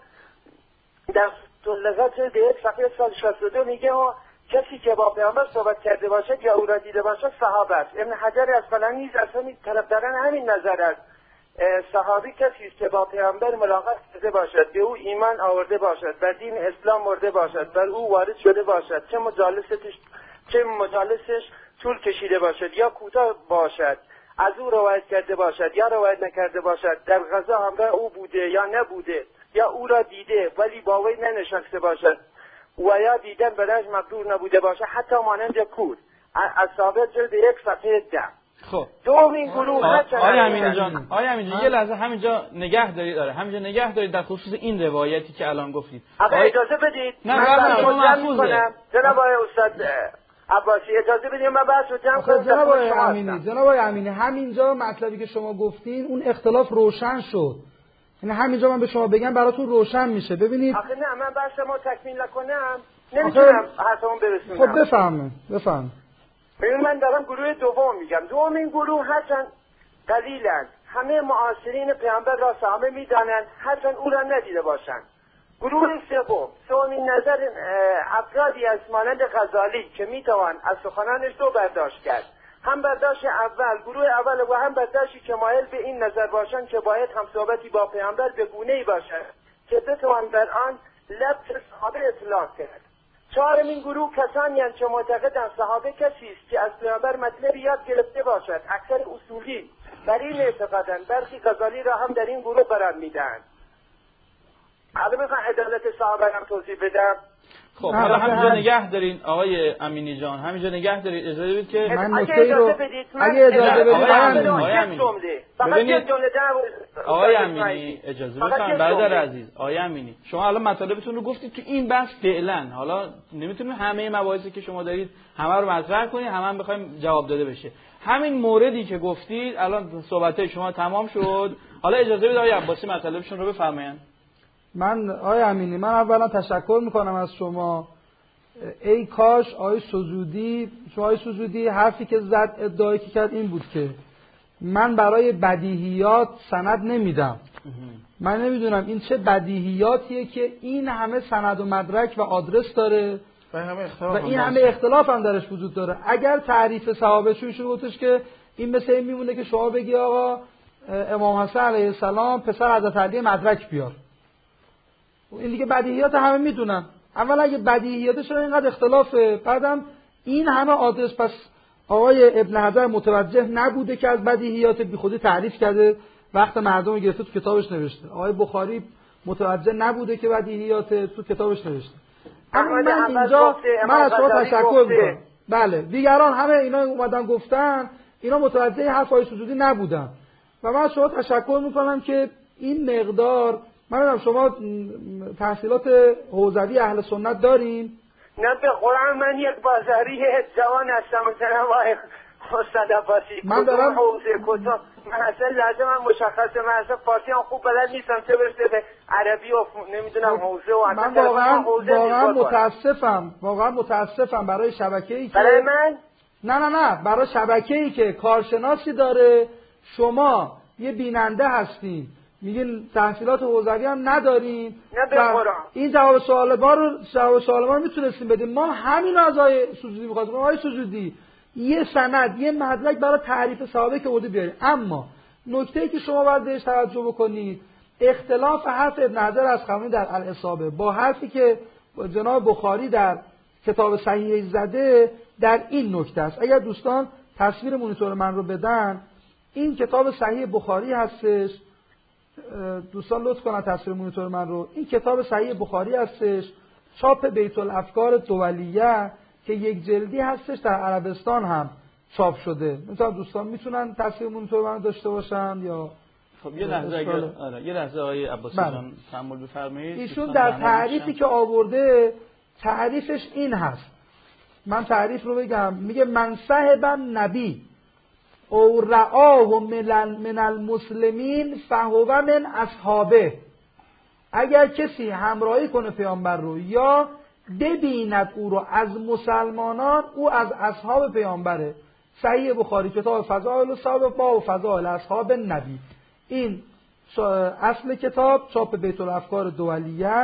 در لغت دیت صفحه سال شصت و دو میگه کسی که با پیامبر صحبت کرده باشد یا او را دیده باشد صحابه است. ابن حجر عسقلانی اصلا طرفداران همین نظر است. صحابی کسی است که با پیامبر ملاقات کرده باشد، به او ایمان آورده باشد، بر دین اسلام مرده باشد، بر او وارد شده باشد، چه مجالسش چه مجالسش طول کشیده باشد یا کوتاه باشد، از او روایت کرده باشد یا روایت نکرده باشد، در غزا همراه او بوده یا نبوده، یا او را دیده ولی با وی ننشسته باشد و یا دیدن برایش مقدور نبوده باشد، حتی مانند کور. اصحابه جلد یک صفحه ده. خب دومین گروه آیا امین جان آیا امین جان یه لحظه همینجا نگه دارید. داره همینجا نگه دارید در خصوص این روایتی که الان گفتید. اگه آی... اجازه بدید نه من شما محفوظه. جناب آقای استاد عباسی اجازه بدید من بحث رو جمع کنم. جناب آقای امینی جناب آقای امینی همینجا مطلبی که شما گفتین اون اختلاف روشن شد. یعنی همینجا من به شما بگم براتون روشن میشه. ببینید آخه نه من بحث ما تکمیل نکنم نمیتونم حرفمو برسونم. خب بفهمه بفهم. ببین من دارم گروه دوم میگم. دومین گروه هستن قلیلند، همه معاصرین پیامبر را صحابه میدانند، هرچند او را ندیده باشند. گروه سوم سومین نظر افرادی از مانند غزالی که میتوان از سخنانش دو برداشت کرد، هم برداشت اول گروه اول و هم برداشتی که مایل به این نظر باشند که باید هم صحبتی با پیامبر به گونه‌ای باشد که بتوان بر آن لب صحابه اطلاق کرد. چهارمین گروه کسانی هستند که معتقدند صحابه کسی است که از پیامبر مطلبی یاد گرفته باشد. اکثر اصولی بر این اعتقادند، برخی غزالی را هم در این گروه قرار میدهند. حالا میخوام عدالت صحابه هم توضیح بدم. خب حالا همینجا نگه دارین آقای امینی جان، همینجا نگه دارید. اجازه بدید که من نکته رو اگه اجازه بدید آقای امینی ببینید آقای امینی اجازه بدید برادر عزیز. آقای امینی شما الان مطالبتون رو گفتید تو این بحث فعلا، حالا نمیتونید همه مباحثی که شما دارید همه رو مطرح کنید، همه هم بخوایم جواب داده بشه. همین موردی که گفتید الان صحبت شما تمام شد. حالا اجازه بدید آقای عباسی مطالبشون رو بفرمایید. من آقای امینی من اولا تشکر میکنم از شما. ای کاش آقای سجودی شما آقای سجودی حرفی که زد ادعایی که کرد این بود که من برای بدیهیات سند نمیدم. من نمیدونم این چه بدیهیاتیه که این همه سند و مدرک و آدرس داره و این همه و اختلاف این همه اختلاف هم درش وجود داره. اگر تعریف صحابه چون گفتش که این مثل این میمونه که شما بگی آقا امام حسن علیه السلام پسر حضرت علی مدرک بیار، این دیگه بدیهیات همه میدونن. اول اگه بدیهیاتش چرا اینقدر اختلافه؟ بعدم این همه آدرس، پس آقای ابن حجر متوجه نبوده که از بدیهیات بی خودی تعریف کرده، وقت مردم رو گرفته تو کتابش نوشته. آقای بخاری متوجه نبوده که بدیهیات تو کتابش نوشته. اما من اینجا من از شما تشکر میکنم. بله دیگران همه اینا اومدن گفتن، اینا متوجه حرفای سجودی نبودن و من از شما تشکر میکنم که این مقدار. من نمیدونم شما تحصیلات حوزوی اهل سنت دارین؟ نه به قرآن من یک بازاری جوان هستم مثلا وای استاد عباسی من دارم حوزه کتاب من اصلا لازم من مشخصه، من اصلا فارسی هم خوب بلد نیستم چه برسه به عربی و نمیدونم حوزه و من واقعا واقعا متاسفم واقعا متاسفم برای شبکه‌ای که برای من نه نه نه برای شبکه‌ای که کارشناسی داره. شما یه بیننده هستین میگین تحصیلات حوزوی هم ندارین. نه به قرآن این جواب سوال ما رو جواب سوال ما رو میتونستیم بدیم. ما همین از آقای سجودی می‌خواستیم. آقای سجودی یه سند یه مدرک برای تعریف صحابه که بوده بیارید. اما نکته‌ای که شما باید بهش توجه بکنید اختلاف حرف ابن حجر اسقلانی در الاصابه با حرفی که جناب بخاری در کتاب صحیح زده در این نکته است. اگر دوستان تصویر مونیتور من رو بدن، این کتاب صحیح بخاری هستش. دوستان لطف کنن تصویر مونیتور من رو. این کتاب صحیح بخاری هستش، چاپ بیت الافکار دولیه که یک جلدی هستش، در عربستان هم چاپ شده. مثلا دوستان میتونن تصویر مونیتور من داشته باشن یا خب یه لحظه اگر آره یه لحظه آقای عباسی جان تأمل بفرمایید. ایشون در تعریفی که آورده تعریفش این هست، من تعریف رو بگم، میگه من صاحب نبی او رآه من المسلمین فهو من اصحابه. اگر کسی همراهی کنه پیامبر رو یا ببیند او رو از مسلمانان، او از اصحاب پیامبره. صحیح بخاری کتاب فضائل الصحابه با فضائل اصحاب نبی. این اصل کتاب چاپ بیت الافکار دولیه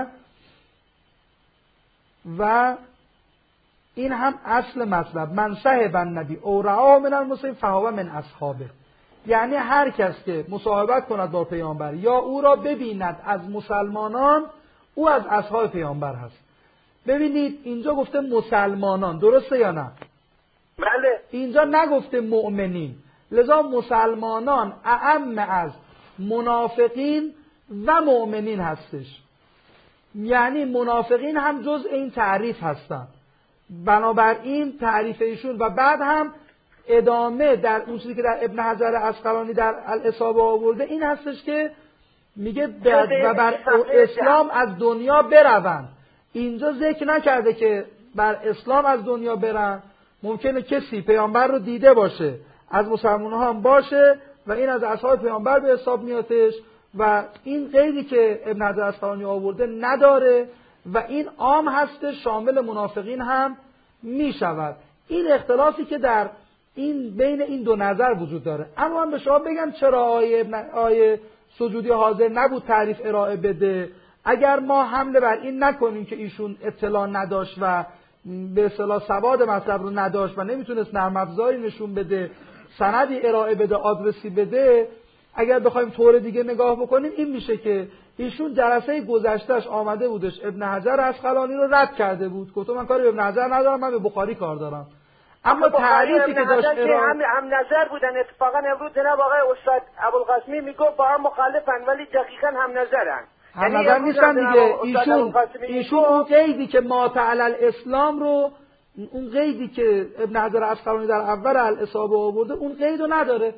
و این هم اصل مطلب من صاحب النبی او رآه من المسلمین فهو من اصحابه. یعنی هر کس که مصاحبت کند با پیامبر یا او را ببیند از مسلمانان، او از اصحاب پیامبر هست. ببینید اینجا گفته مسلمانان، درسته یا نه؟ بله. اینجا نگفته مؤمنین. لذا مسلمانان اعم از منافقین و مؤمنین هستش. یعنی منافقین هم جزء این تعریف هستن. بنابراین تعریف ایشون و بعد هم ادامه در اون چیزی که در ابن حجر اسقلانی در الاصابه آورده این هستش که میگه و بر اسلام از دنیا بروند. اینجا ذکر نکرده که بر اسلام از دنیا برن. ممکنه کسی پیامبر رو دیده باشه، از مسلمان‌ها هم باشه و این از اصحاب پیامبر به حساب میاتش و این قیدی که ابن حجر اسقلانی آورده نداره و این عام هست، شامل منافقین هم میشود. این اختلافی که در این بین این دو نظر وجود داره. اما من به شما بگم چرا آیه ابن آیه سجودی حاضر نبود تعریف ارائه بده. اگر ما حمله بر این نکنیم که ایشون اطلاع نداشت و به اصطلاح سواد مطلب رو نداشت و نمیتونست نرم افزاری نشون بده، سندی ارائه بده، آدرسی بده، اگر بخوایم طور دیگه نگاه بکنیم این میشه که ایشون جلسه گذشتهش آمده بودش ابن حجر اسقلانی رو رد کرده بود، گفت من کاری به ابن حجر ندارم، من به بخاری کار دارم. اما تعریفی که داشت ارائه هم هم نظر بودن. اتفاقا امروز جناب آقای استاد ابوالقاسمی میگه با هم مخالفن ولی دقیقاً هم نظرن. هم نظر نیستن دیگه. ایشون ایشون اون قیدی که ما تعالی الاسلام رو، اون قیدی که ابن حجر اسقلانی در اول الاصابه آورده اون قیدو نداره.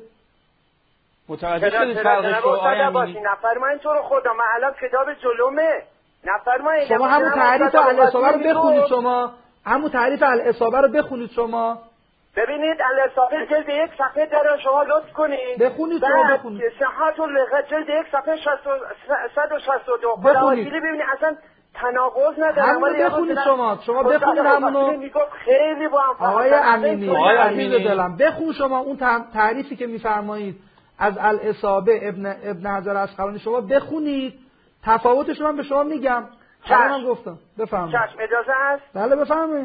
متوجه شدید فرقش رو آیا باشین؟ نفرمایین تو رو خدا، من الان کتاب جلومه. نفرمایین شما همون تعریف الاصابه رو بخونید، شما همون تعریف الاصابه رو بخونید شما. ببینید الاصابه جلد یک صفحه داره، شما لطف کنید بخونید شما بخونید. صحت اللغت جلد یک صفحه صد و شصت و دو. بخونید. ببینید اصلا تناقض نداره. همون بخونید شما. شما بخونید همونو. خیلی با هم آقای امینی، آقای امینی دلم بخون شما اون تعریفی که میفرمایید از الاصابه ابن ابن حجر العسقلانی شما بخونید، تفاوتش رو من به شما میگم. الان گفتم بفرمایید. چشم اجازه هست؟ بله بفرمایید.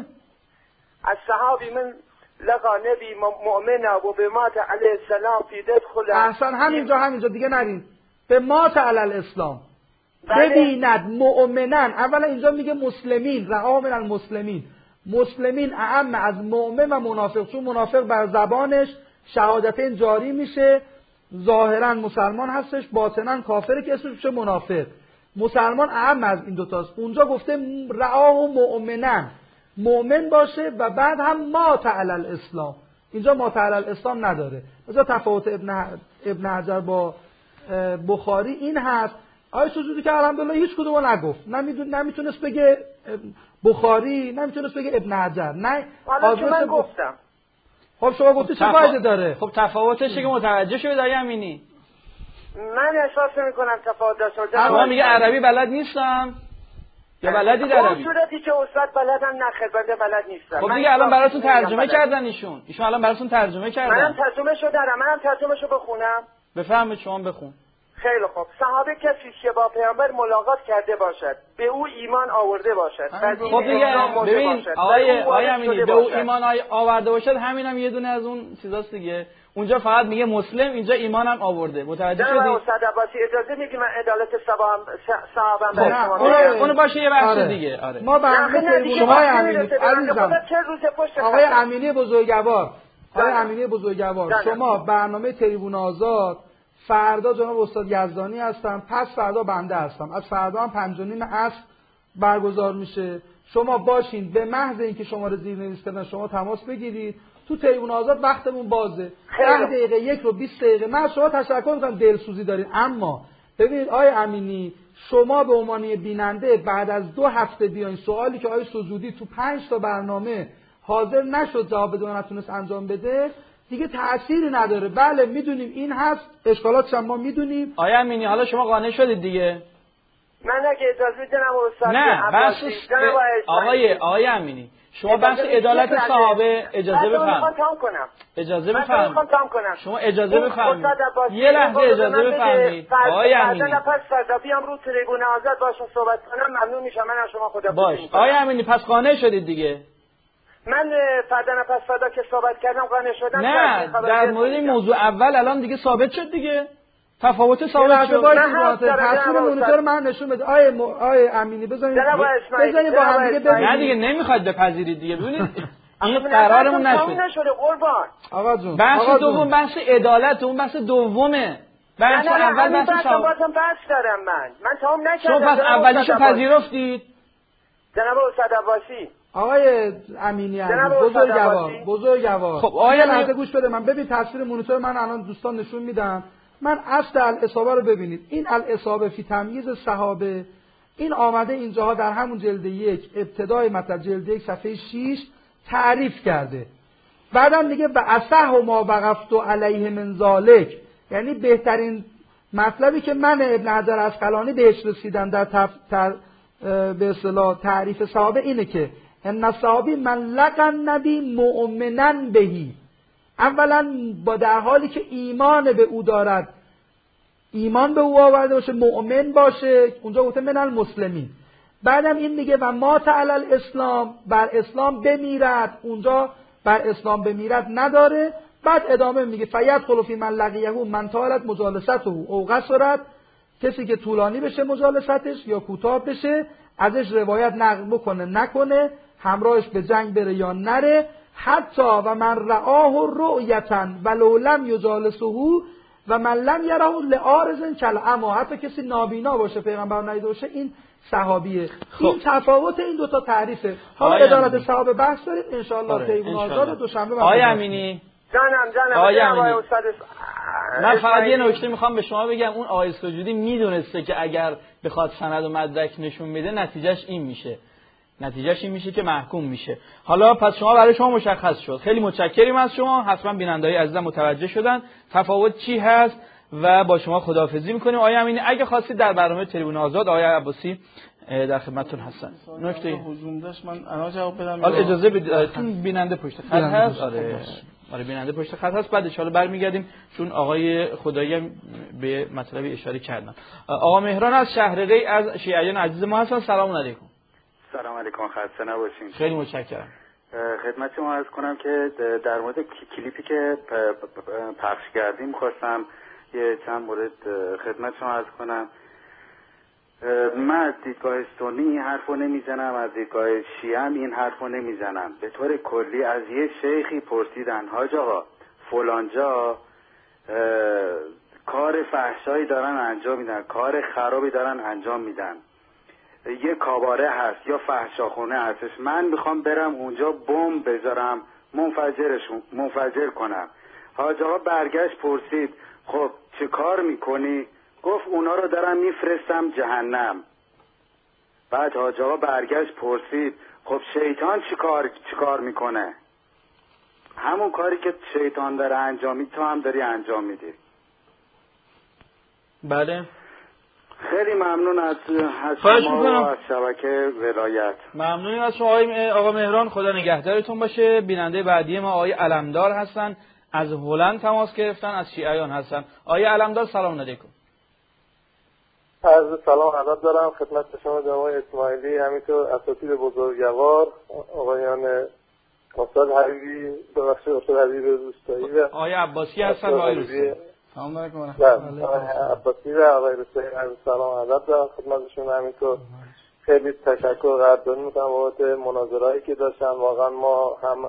از صحابی من لقا نبی مؤمنا و به مات علیه السلام فی دخل. احسن، همینجا همینجا دیگه نرید. به مات علی الاسلام. ببیند مؤمنان، اولا اینجا میگه مسلمین، رها من المسلمین. مسلمین اعم از مؤمن و منافق، چون منافق بر زبانش شهادتین جاری میشه، ظاهرا مسلمان هستش، باطنا کافره که اسمش میشه منافق. مسلمان اعم از این دوتاست. اونجا گفته رعاه مؤمنن، مؤمن باشه و بعد هم مات علی الاسلام. اینجا مات علی الاسلام نداره. اینجا تفاوت ابن ابن حجر با بخاری این هست. آیه سجودی که الحمدلله هیچ کدومو نگفت، نمیدون نمیتونست بگه بخاری، نمیتونست بگه ابن حجر، نه حالا که من گفتم. خب شما گفتی چه فایده داره؟ خب تفاوتش که متوجه شوید آیه امینی. من احساس میکنم تفاوت داشته. شما میگه عربی بلد نیستم یا بلدید عربی؟ اون صورتی که استاد بلدن نه خدمت بلد نیستم. خب دیگه الان براتون ترجمه کردن ایشون. ایشون الان براتون ترجمه کردن. منم ترجمه شو دارم. منم ترجمه شو بخونم. بفهمید شما بخون. خیلی خوب. صحابه کسی که با پیامبر ملاقات کرده باشد، به او ایمان آورده باشد. خب دیگه ببین آقای آقای امینی، به او ایمان آورده باشد، همینم یه دونه از اون چیزاست دیگه. اونجا فقط میگه مسلم، اینجا ایمانم آورده. متوجه شدید؟ نه استاد عباسی اجازه میدی من عدالت صحابه برای شما میگم. اونو باشه یه بحث دیگه. آره. ما برنامه شما امینی عزیزم. آقای امینی بزرگوار، آقای امینی بزرگوار، شما برنامه تریبون آزاد فردا جناب استاد یزدانی هستم، پس فردا بنده هستم، از فردا هم پنج و نیم عصر برگزار میشه. شما باشین، به محض اینکه شما رو زیرنویس کردن شما تماس بگیرید. تو تریبون آزاد وقتمون بازه، ده دقیقه یک رو بیست دقیقه. من از شما تشکر میکنم دلسوزی دارید، اما ببینید آقای امینی، شما به عنوان بیننده بعد از دو هفته بیاین سوالی که آقای سجودی تو پنج تا برنامه حاضر نشد جواب بده و نتونست انجام بده دیگه تأثیری نداره. بله میدونیم این هست، اشکالاتش هم ما میدونیم. آیا امینی حالا شما قانع شدید دیگه؟ من اگه اجازه میدم استاد نه بحث آقای آقای امینی، شما بحث عدالت صحابه اجازه بفرمایید. اجازه بفرمایید. شما اجازه بفرمایید. یه لحظه اجازه بفرمایید. آقای امینی پس فردا بیام رو تریبون آزاد باشم صحبت کنم، ممنون میشم. من از شما خدا باش. آقای امینی پس قانع شدید دیگه؟ من فردا نفس فردا که صحبت کردم قانع شدم. نه در مورد این موضوع اول الان دیگه ثابت شد دیگه، تفاوت ثابت شد. تصویر مونیتور من نشون بده. آیه م... آیه امینی بزنید بزنید با هم دیگه ببینید. نه دیگه نمیخواد بپذیرید دیگه. ببینید این قرارمون نشد. آقا جون بحث دوم بحث عدالت، اون بحث دومه. بحث اول بحث تمام بازم بحث دارم من. من تمام نکردم. شما پس اولیشو پذیرفتید؟ جناب استاد عباسی. آقای امینی بزرگوار بزرگوار خب آقای لحظه گوش بده من. ببین تصویر مونیتور من الان دوستان نشون میدم. من اصل الاصابه رو ببینید. این الاصابه فی تمییز صحابه این آمده اینجاها در همون جلد یک ابتدای مطلب جلد یک صفحه شش تعریف کرده. بعدم میگه و اصح و ما وقفت علیه من ذالک، یعنی بهترین مطلبی که من ابن حجر العسقلانی بهش رسیدم در تف... تر... به اصطلاح تعریف صحابه اینه که ان الصحابی من لقى النبی مؤمنا بهی، اولا با در حالی که ایمان به او دارد، ایمان به او آورده باشه، مؤمن باشه، اونجا گفته من المسلمین. بعدم این میگه و مات علی الاسلام، بر اسلام بمیرد، اونجا بر اسلام بمیرد نداره. بعد ادامه میگه فیدخل فی من لقیه من طالت مجالسته او قصرت، کسی که طولانی بشه مجالستش یا کوتاه بشه، ازش روایت نقل بکنه نکنه، همراهش به جنگ بره یا نره، حتی و من رآه رؤیتا ولو لم یجالسه و من لم یره لعارض کالعمی، حتی کسی نابینا باشه پیغمبر ندیده باشه این صحابیه. خب. این تفاوت این دوتا تعریفه. حالا ادالت صحابه بحث دارید ان شاء الله تریبون آزاد دوشنبه. آقای امینی جانم جانم آقای امینی من فقط یه نکته میخوام به شما بگم. اون آقای سجودی میدونسته که اگر بخواد سند و مدرک نشون میده نتیجهش این میشه، نتیجهش این میشه که محکوم میشه. حالا پس شما برای شما مشخص شد. خیلی متشکریم از شما. حتما بیننده‌های عزیزم متوجه شدن تفاوت چی هست و با شما خداحافظی میکنیم. آقای امینی اگه خواستید در برنامه تریبون آزاد آقای عباسی در خدمتتون هستن. نکته هجوم داشت من الان جواب بدم. حالا اجازه بدید بیننده پشت خط هست. آره آره بیننده پشت خط هست. بعد ان شاء الله برمیگردیم چون آقای خدایی هم به مطلبی اشاره کردن. آقا مهران از شهر ری از شیعیان عزیز ما هستن. سلام علیکم. سلام علیکم، خسته نباشین. خیلی متشکرم. خدمت شما عرض کنم که در مورد کلیپی که پخش کردیم خواستم یه چند مورد خدمت شما عرض کنم. من از دیدگاه سنی این حرفو نمیزنم، از دیدگاه شیعه هم این حرفو نمیزنم. به طور کلی از یه شیخی پرسیدن حاج آقا فلانجا کار فحشایی دارن انجام میدن، کار خرابی دارن انجام میدن، یه کاباره هست یا فحشاخونه هستش، من میخوام برم اونجا بمب بذارم منفجرشون منفجر کنم. حاج آقا برگشت پرسید خب چه کار میکنی؟ گفت اونا رو دارم میفرستم جهنم. بعد حاج آقا برگشت پرسید خب شیطان چی کار چی کار میکنه؟ همون کاری که شیطان داره انجام میده تو هم داری انجام میدی. بله خیلی ممنون از از شما و از شبکه ولایت. ممنونیم از شما آقا مهران، خدا نگهدارتون باشه. بیننده بعدی ما آقای علمدار هستن، از هلند تماس گرفتن، از شیعیان هستن. آقای علمدار سلام علیکم. عرض سلام ادب دارم خدمت شما جناب اسماعیلی، همینطور اساتید بزرگوار، آقایان استاد حبیبی، ببخشید استاد حبیبی روستایی و آقای عباسی هستن و آقای روستایی. سلام علیکم. آقای عباسی و آقای روستایی عرض سلام ادب دارم خدمتشون. همینطور خیلی تشکر قدردانی میکنم بابت مناظرهایی که داشتن. واقعا ما هم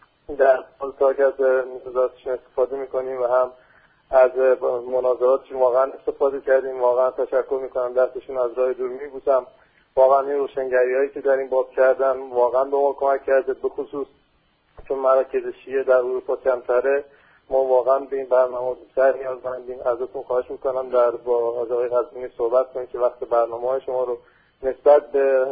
در پلتاک از میزاتشون استفاده میکنیم و هم از مناظراتشون واقعا استفاده کردیم. واقعا تشکر میکنم، دستشون از راه دور میبوسم. واقعا این روشنگری هایی که در این باب کردن واقعا به ما کمک کرده، به خصوص چون مراکز شیعه در اروپا کمتره. ما واقعا به این برنامه بیشتر نیازمندیم. ازتون خواهش میکنم در با آقای قزوینی صحبت کنید که وقت برنامه های شما رو نسبت به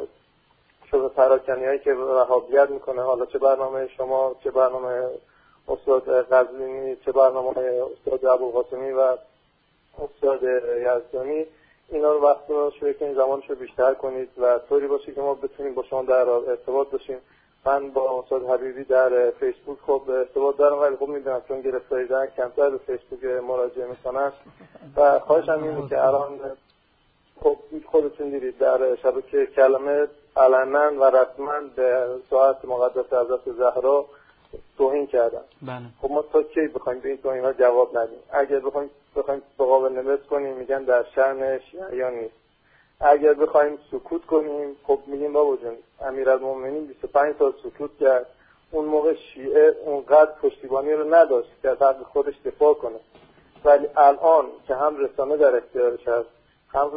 شبه پراکنی هایی که وهابیت میکنه، حالا چه برنامه شما، چه برنامه استاد قزوینی، چه برنامه استاد ابوالقاسمی و استاد یزدانی، اینا رو وقت رو شروع کنید، زمانش رو بیشتر کنید و طوری باشه که ما بتونیم با شما در ارتباط باشیم. من با استاد حبیبی در فیسبوک خب ارتباط دارم ولی خب میدونم چون گرفتاری دارن کمتر به فیسبوک مراجعه میکنن و خواهشم اینه که الان خب خودتون دیدید در شبکه کلمه علنا و رسما به ساعت مقدس حضرت زهرا توهین کردن. بله. خب ما تا کی بخوایم به این توهین ها جواب ندیم؟ اگر بخوایم بخوایم مقابل نویس کنیم میگن در شأن شیعیان نیست. اگر بخوایم سکوت کنیم خب میگیم بابا جون امیرالمومنین بیست و پنج سال سکوت کرد، اون موقع شیعه اونقدر پشتیبانی رو نداشت که از حق خودش دفاع کنه، ولی الان که هم رسانه در اختیارش هست، هم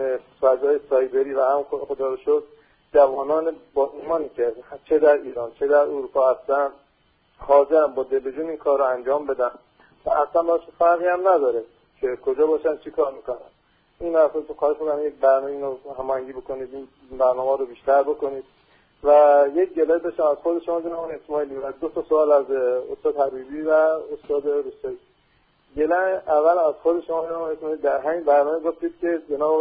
فضای سایبری و هم خدا رو شکر جوانان با ایمانی که چه در ایران چه در اروپا هستن حاضرن با دل جون این کار رو انجام بدن و اصلا باشه فرقی هم نداره که کجا باشن چی کار میکنن. این اصلا تو خواهش میکنم یک برنامه اینو هماهنگی بکنید، این برنامه رو بیشتر بکنید و یک گله بشه از خود شما جناب اسماعیلی و دو تا سوال از استاد حبیبی و استاد روستایی. گله اول از خود شما جناب اسماعیلی، در همین برنامه گفتید که جناب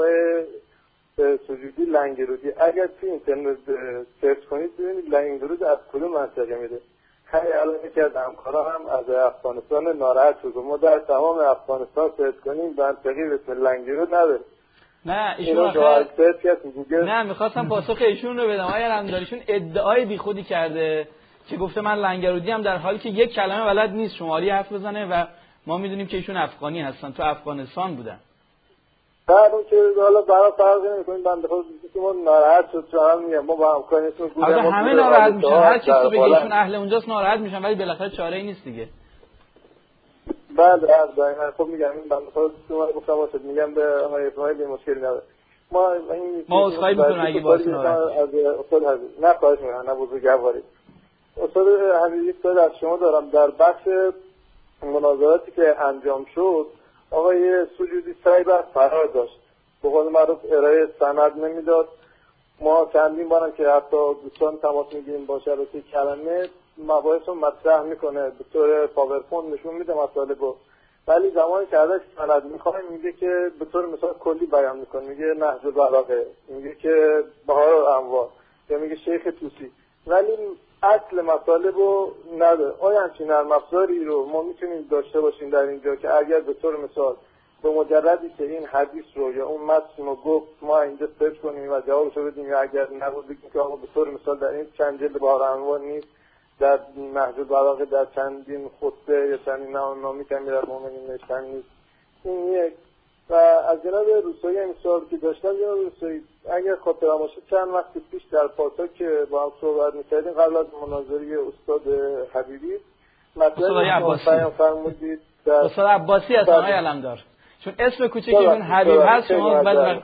سجودی لنگرودی اگر توی اینترنت سرچ کنید ببینید لنگرود از کدوم منطقه میده. خیلی الان یکی از همکارا هم از افغانستان ناراحت شد. ما در تمام افغانستان سرچ کنیم منطقی به اسم لنگرود نداره. نه ایشون آخه نه میخواستم پاسخ ایشون رو بدم. آیا رمضانیشون ادعای بیخودی کرده که گفته من لنگرودی هم در حالی که یک کلمه بلد نیست شمالی حرف بزنه و ما میدونیم که ایشون افغانی هستن، تو افغانستان بودن. بعد اون که حالا برای فرقی نمی‌کنیم بنده خدا که ما ناراحت شد چون هم میگم ما با همکارانشون گفتم ما همه ناراحت میشن، هر کسی بگه ایشون اهل اونجاست ناراحت میشن ولی بالاخره چاره‌ای نیست دیگه. بعد از داینه خب میگم این بنده خدا شما گفتم واسه میگم به آقای اسماعیلی مشکلی نداره. ما این ما اسخای می‌کنیم اگه باز ناراحت از استاد حبیبی نه خواهش می‌کنم، نه بزرگواری. استاد حبیبی سوال از شما دارم. در بخش مناظراتی که انجام شد آقای سجودی سعی بر فرار داشت، به قول معروف ارائه سند نمیداد. ما چندین بارم که حتی دوستان تماس میگیریم با شبکه کلمه مباحث رو مطرح میکنه، به طور پاورپوینت نشون میده مطالبو، ولی زمانی که ازش سند میخوایم میگه که به طور مثال کلی بیان میکنه، میگه نهج البلاغه، میگه که بهار الانوار یا میگه شیخ طوسی، ولی اصل مطالب رو نداره. آیا همچین نرم افزاری رو ما میتونیم داشته باشیم در اینجا که اگر به طور مثال به مجردی که این حدیث رو یا اون متن رو گفت ما اینجا سرچ کنیم و جوابش رو بدیم، یا اگر نبود بگیم که آقا به طور مثال در این چند جلد بهار انوار نیست، در نهج البلاغه در چندین خطبه یا چندین نامی که امیرالمومنین نوشتن نیست. این یک. و از جناب روسایی این سوال که داشتم، جناب روسایی اگر خاطرم باشه چند وقت پیش در پاسا که با هم صحبت می‌کردیم قبل از مناظره استاد حبیبی استاد عباسی بیان فرمودید استاد عباسی هستن آقای علمدار، چون اسم کوچکشون حبیب هست شما بعد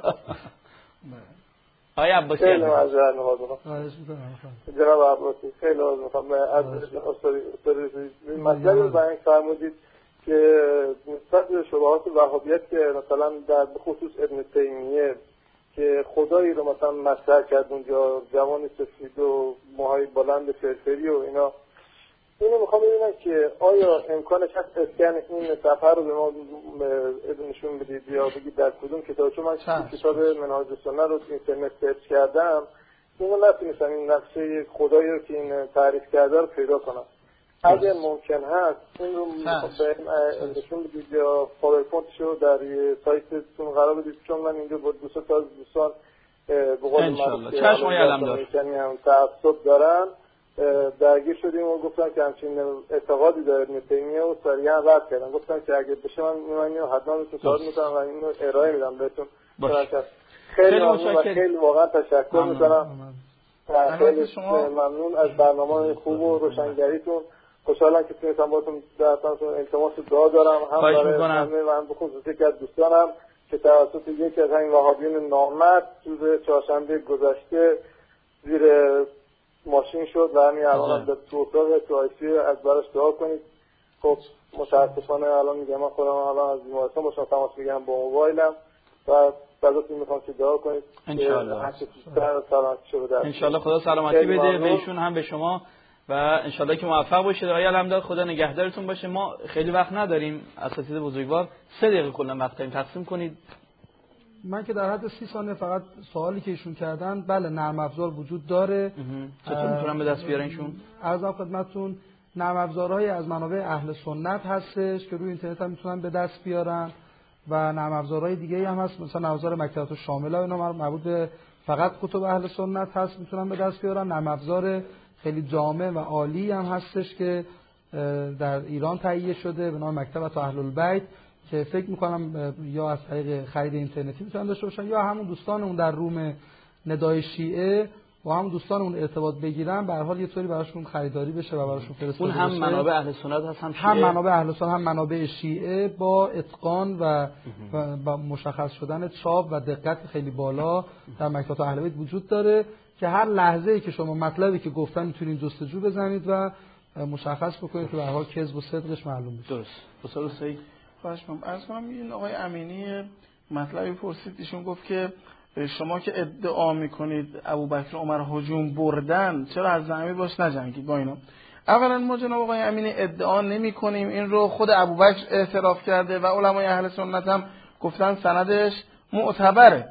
آقای عباسی خیلی معذرت می‌خوام جناب عباسی، خیلی عذر می‌خوام از استاد استاد مطلبی بیان فرمودید که نسبت به شبهات وهابیت که مثلا در خصوص ابن تیمیه که خدایی رو مثلا مطرح کرد اونجا، جوان سفید و موهای بلند فرفری و اینا، اینو میخوام ببینم که آیا امکانش هست اسکن این صفحه رو به ما نشون بدید یا بگید در کدوم کتاب، چون من کتاب منهاج السنه رو تو اینترنت سرچ کردم اینو نتونستم این نقشه خدایی رو که این تعریف کرده رو پیدا کنم. اگر ممکن هست این رو به نشون بدید یا پاورپوینتش رو در سایتتون قرار بدید، چون من اینجا با دوست تا دوستان به قول معروف چشم آقای علمدار هم تعصب دارن درگیر شدیم و گفتن که همچین اعتقادی داره ابن تیمیه و صریحا رد کردن. گفتن که اگه بشه من من اینو حتما بهتون سوال میکنم و اینو ارائه میدم بهتون. خیلی ممنون و خیلی واقعا تشکر میکنم. خیلی ممنون از برنامه خوب و روشنگریتون. خوشحالم که تونستم باهاتون در تماس التماس دعا دارم، هم برای همه و هم به خصوص یکی از دوستانم که توسط یکی از همین وهابیون نامرد روز چهارشنبه گذشته زیر ماشین شد و همین الان در تو اتاق تو آی سی از براش دعا کنید. خب متاسفانه الان میگم من خودم الان از بیمارستان باشم تماس میگیرم با موبایلم و ازتون میخوام که دعا کنید ان شاء الله. ان شاء الله خدا سلامتی بده بهشون هم به شما و ان شاء الله که موفق باشید. آقای علمدار خدا نگهدارتون باشه. ما خیلی وقت نداریم، اساتید بزرگوار سه دقیقه کلا وقت داریم، تقسیم کنید. من که در حد سی ثانیه فقط سوالی که ایشون کردن، بله نرم افزار وجود داره. چطور میتونم به دست بیارن ایشون؟ عرضم خدمتتون نرم افزارهای از منابع اهل سنت هستش که روی اینترنت هم میتونن به دست بیارن و نرم افزارهای دیگه هم هست، مثلا نرم افزار مکتبات شامله اینا مربوط به فقط کتب اهل سنت هست، میتونن به دست بیارن. نرم افزار خیلی جامع و عالی هم هستش که در ایران تهیه شده به نام مکتبات اهل البیت که فکر میکنم یا از طریق خرید اینترنتی میتونن داشته باشن یا همون دوستانمون در روم ندای شیعه با هم دوستانمون ارتباط بگیرن، به هر حال یه طوری براشون خریداری بشه و براشون فرستاده بشه. اون هم منابع اهل سنت هست، هم شیعه، هم منابع اهل سنت هم منابع شیعه با اتقان و با مشخص شدن چاپ و دقت خیلی بالا در مکتبات اهل بیت وجود داره که هر لحظه‌ای که شما مطلبی که گفتن میتونید جستجو بزنید و مشخص بکنید که به هر حال کذب و صدقش معلوم بشه. درست. بسیار صحیح. خواهش می‌کنم. عرض کنم این آقای امینی مطلبی پرسید، ایشون گفت که شما که ادعا میکنید ابوبکر عمر هجوم بردن، چرا از زمین باش نجنگید با اینا؟ اولا ما جناب آقای امینی ادعا نمی کنیم، این رو خود ابوبکر اعتراف کرده و علمای اهل سنت هم گفتن سندش معتبره.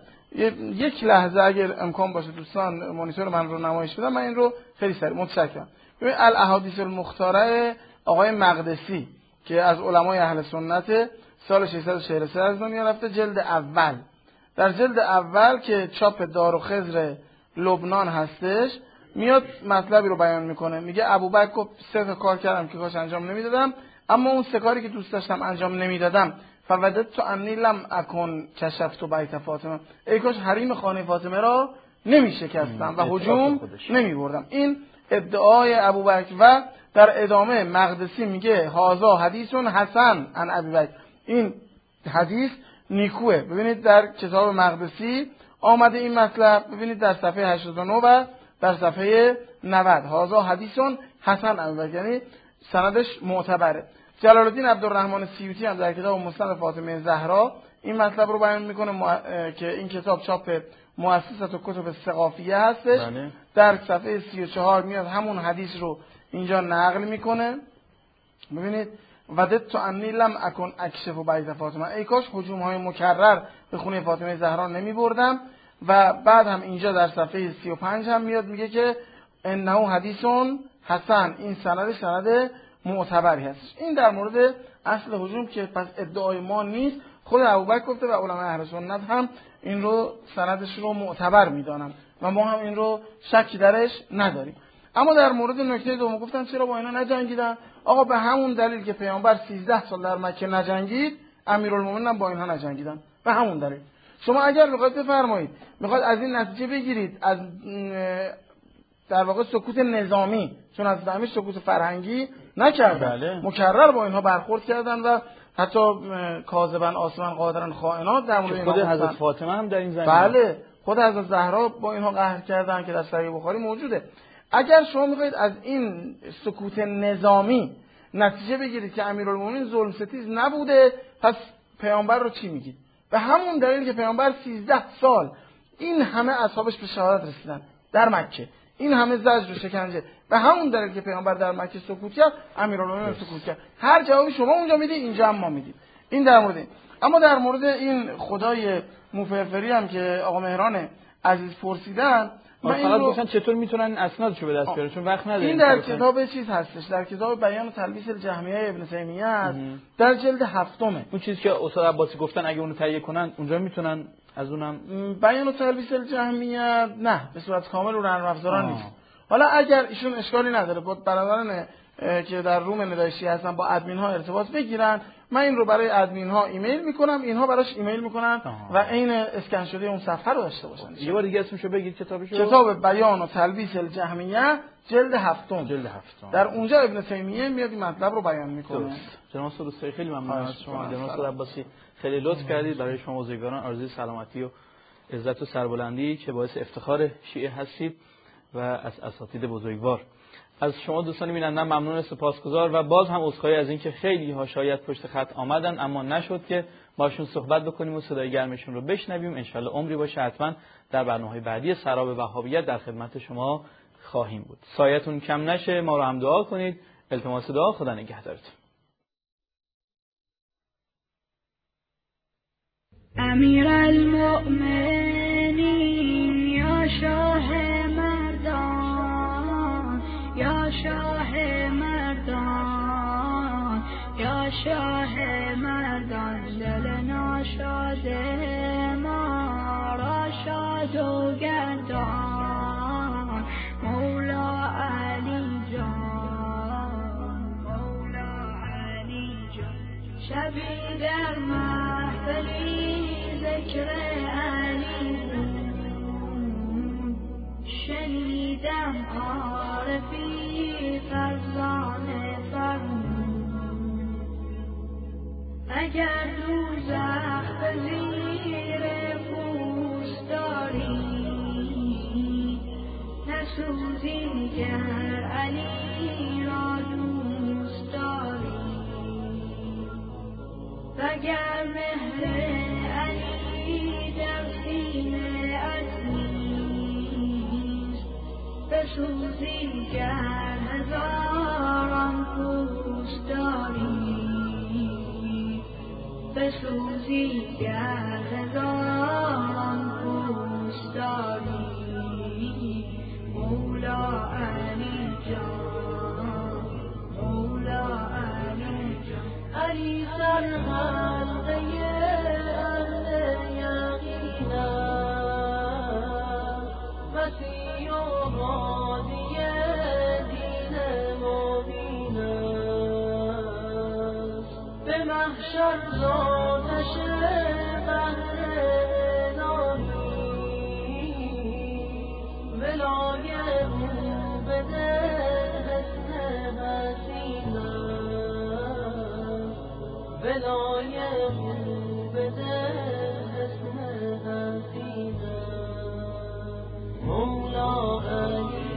یک لحظه اگر امکان باشه دوستان مانیتور من رو نمایش بدم، من این رو خیلی سریع متشکرم. ببین الاحادیث المختاره آقای مقدسی که از علمای اهل سنت سال ششصد و چهل و سه از دنیا رفته، جلد اول، در جلد اول که چاپ دارالخضر لبنان هستش میاد مطلبی رو بیان میکنه، میگه ابوبکر گفت سه تا کار کردم که کاش انجام نمیدادم، اما اون سه کاری که دوست داشتم انجام نمیدادم. فوددت انی لم اکن کشفت بیت فاطمه، ای کاش حریم خانه فاطمه را نمیشکستم و هجوم نمیبردم. این ادعای ابوبکر و در ادامه مقدسی میگه هازا حدیث حسن عن ابوبکر، این حدیث نیکوه. ببینید در کتاب مقدسی آمده این مطلب، ببینید در صفحه هشتاد و نه و در صفحه نود هازا حدیث حسن عن ابوبکر، یعنی سندش معتبره. جلال الدین عبدالرحمن سیوطی هم در کتاب مسند فاطمه زهرا این مطلب رو بیان میکنه مع... که این کتاب چاپ مؤسسه کتب ثقافیه هستش. بله. در صفحه سی و چهار میاد همون حدیث رو اینجا نقل میکنه. ببینید وددت انی لم اکن اکشف بیت فاطمه، ای کاش هجوم های مکرر به خونه فاطمه زهرا نمی بردم. و بعد هم اینجا در صفحه سی و پنج هم میاد میگه که انه حدیث حسن این سند سند معتبری هست. این در مورد اصل هجوم که پس ادعای ما نیست، خود ابوبکر گفته و علمای اهل سنت هم این رو سندش رو معتبر میدانن و ما هم این رو شکی درش نداریم. اما در مورد نکته دوم گفتن چرا با اینا نجنگیدن؟ آقا به همون دلیل که پیامبر سیزده سال در مکه نجنگید، امیرالمومنین هم با اینها نجنگیدن. به همون دلیل. شما اگر میخواید بفرمایید میخواید از این نتیجه بگیرید از در واقع سکوت نظامی، چون از همین سکوت فرهنگی نکردن، بله. مکرر با اینها برخورد کردن و حتی کاذبن آسمن قادرن خائنات در مورد خود حضرت فاطمه هم در این زمینه، بله خود حضرت زهرا با اینها قهر کردن که در صحیح بخاری موجوده. اگر شما میخواید از این سکوت نظامی نتیجه بگیرید که امیرالمومنین ظلم ستیز نبوده، پس پیامبر رو چی میگید؟ به همون دلیل که پیامبر سیزده سال این همه اصحابش به شهادت رسیدن در مکه، این همه زجر و شکنجه، به همون دلیل که پیامبر در مکه سکوت کرد، امیرالمومنین سکوت کرد. هر جوابی شما اونجا میدید، اینجا هم ما میدیم. این در مورد این. اما در مورد این خدای موفرفری هم که آقا مهران عزیز پرسیدن، من فقط گفتن چطور میتونن اسنادشو به دست بیارن چون وقت نداریم. این در کتاب چیز هستش، در کتاب بیان و تلبیس الجهمیه ابن تیمیه است، در جلد هفتمه. اون چیزی که استاد عباسی گفتن اگه اونو تهیه کنن اونجا میتونن از اونم بیان و تلبیس الجهمیه نه به صورت کامل و رنگ افزاران نیست. حالا اگر ایشون اشکالی نداره بود برادران که در روم ندای شیعه هستن با ادمین ها ارتباط بگیرن، من این رو برای ادمین ها ایمیل میکنم، اینها براش ایمیل میکنن و عین اسکن شده اون صفحه رو داشته باشن. یه بار دیگه اسمشو بگید کتابشو. کتاب بیان و تلبیس الجهمیه جلد هفتم. جلد هفتم. در اونجا ابن تیمیه میاد این مطلب رو بیان میکنه. جناب استاد خیلی ممنون از شما. جناب استاد عباسی خیلی لطف کردید. برای شما بزرگواران آرزوی سلامتی و عزت و سربلندی که باعث افتخار شیعه هستید و از اساتید بزرگوار. از شما دوستان بینندم ممنون، سپاسگزار و باز هم عذرخواهی از اینکه خیلی ها شاید پشت خط آمدن اما نشد که باشون صحبت بکنیم و صدای گرمشون رو بشنویم. انشالله عمری باشه حتما در برنامه‌های بعدی سراب وهابیت در خدمت شما خواهیم بود. سایتون کم نشه، ما رو هم دعا کنید. التماس دعا، خدا نگهدارتون. امیر المؤمنین یا شاه مردان، یا شاه مردان، یا شاه مردان، دل ناشاد ما را شاد و گردان. مولا علی جان، مولا علی جان، شبی در محفلی ذکر علی شنیدم عارفی فرزان فرمود. اگر دوزخ به زیر پوست داری نسوزی گر علی را دوست داری. وگر مهر علی در سینه عزیز بسوزی گر هزاران پوست داری، بسوزی گر هزاران پوست داری. مولا علی جان، مولا علی جان، علی سرحلقه اهل یقینم، مسیح و هادی دین مبینم. به محشر ذاتش بحر الهی ولای او بده حسن حسینم، ولای او بده حسن حسینم. مولا علی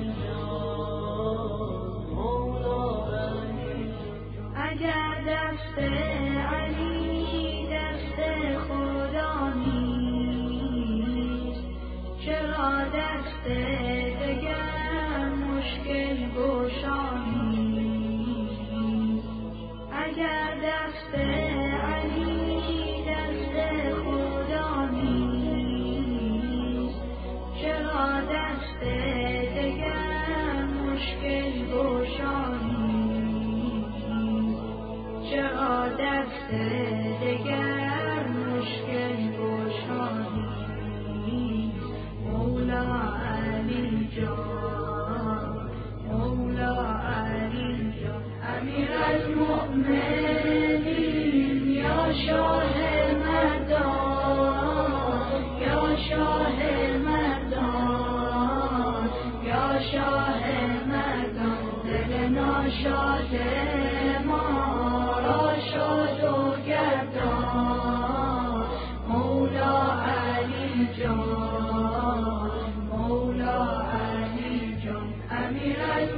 جان، مولا علی جان. اگر دست علی دست خدا نیست، چرا دست دگر مشکل گشا نیست؟ اگر دست علی دست خدا نیست، چرا دست دگر مشکل گشا شاد ما را شاد و گردان مولا علی جان مولا علی جان امیر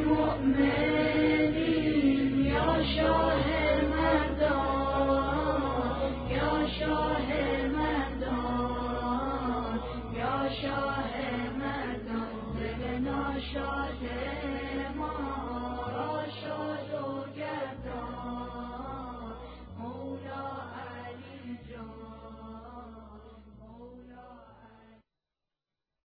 المؤمنین یا شاه مردان یا شاه مردان یا شاه مردان دل ناشاد ما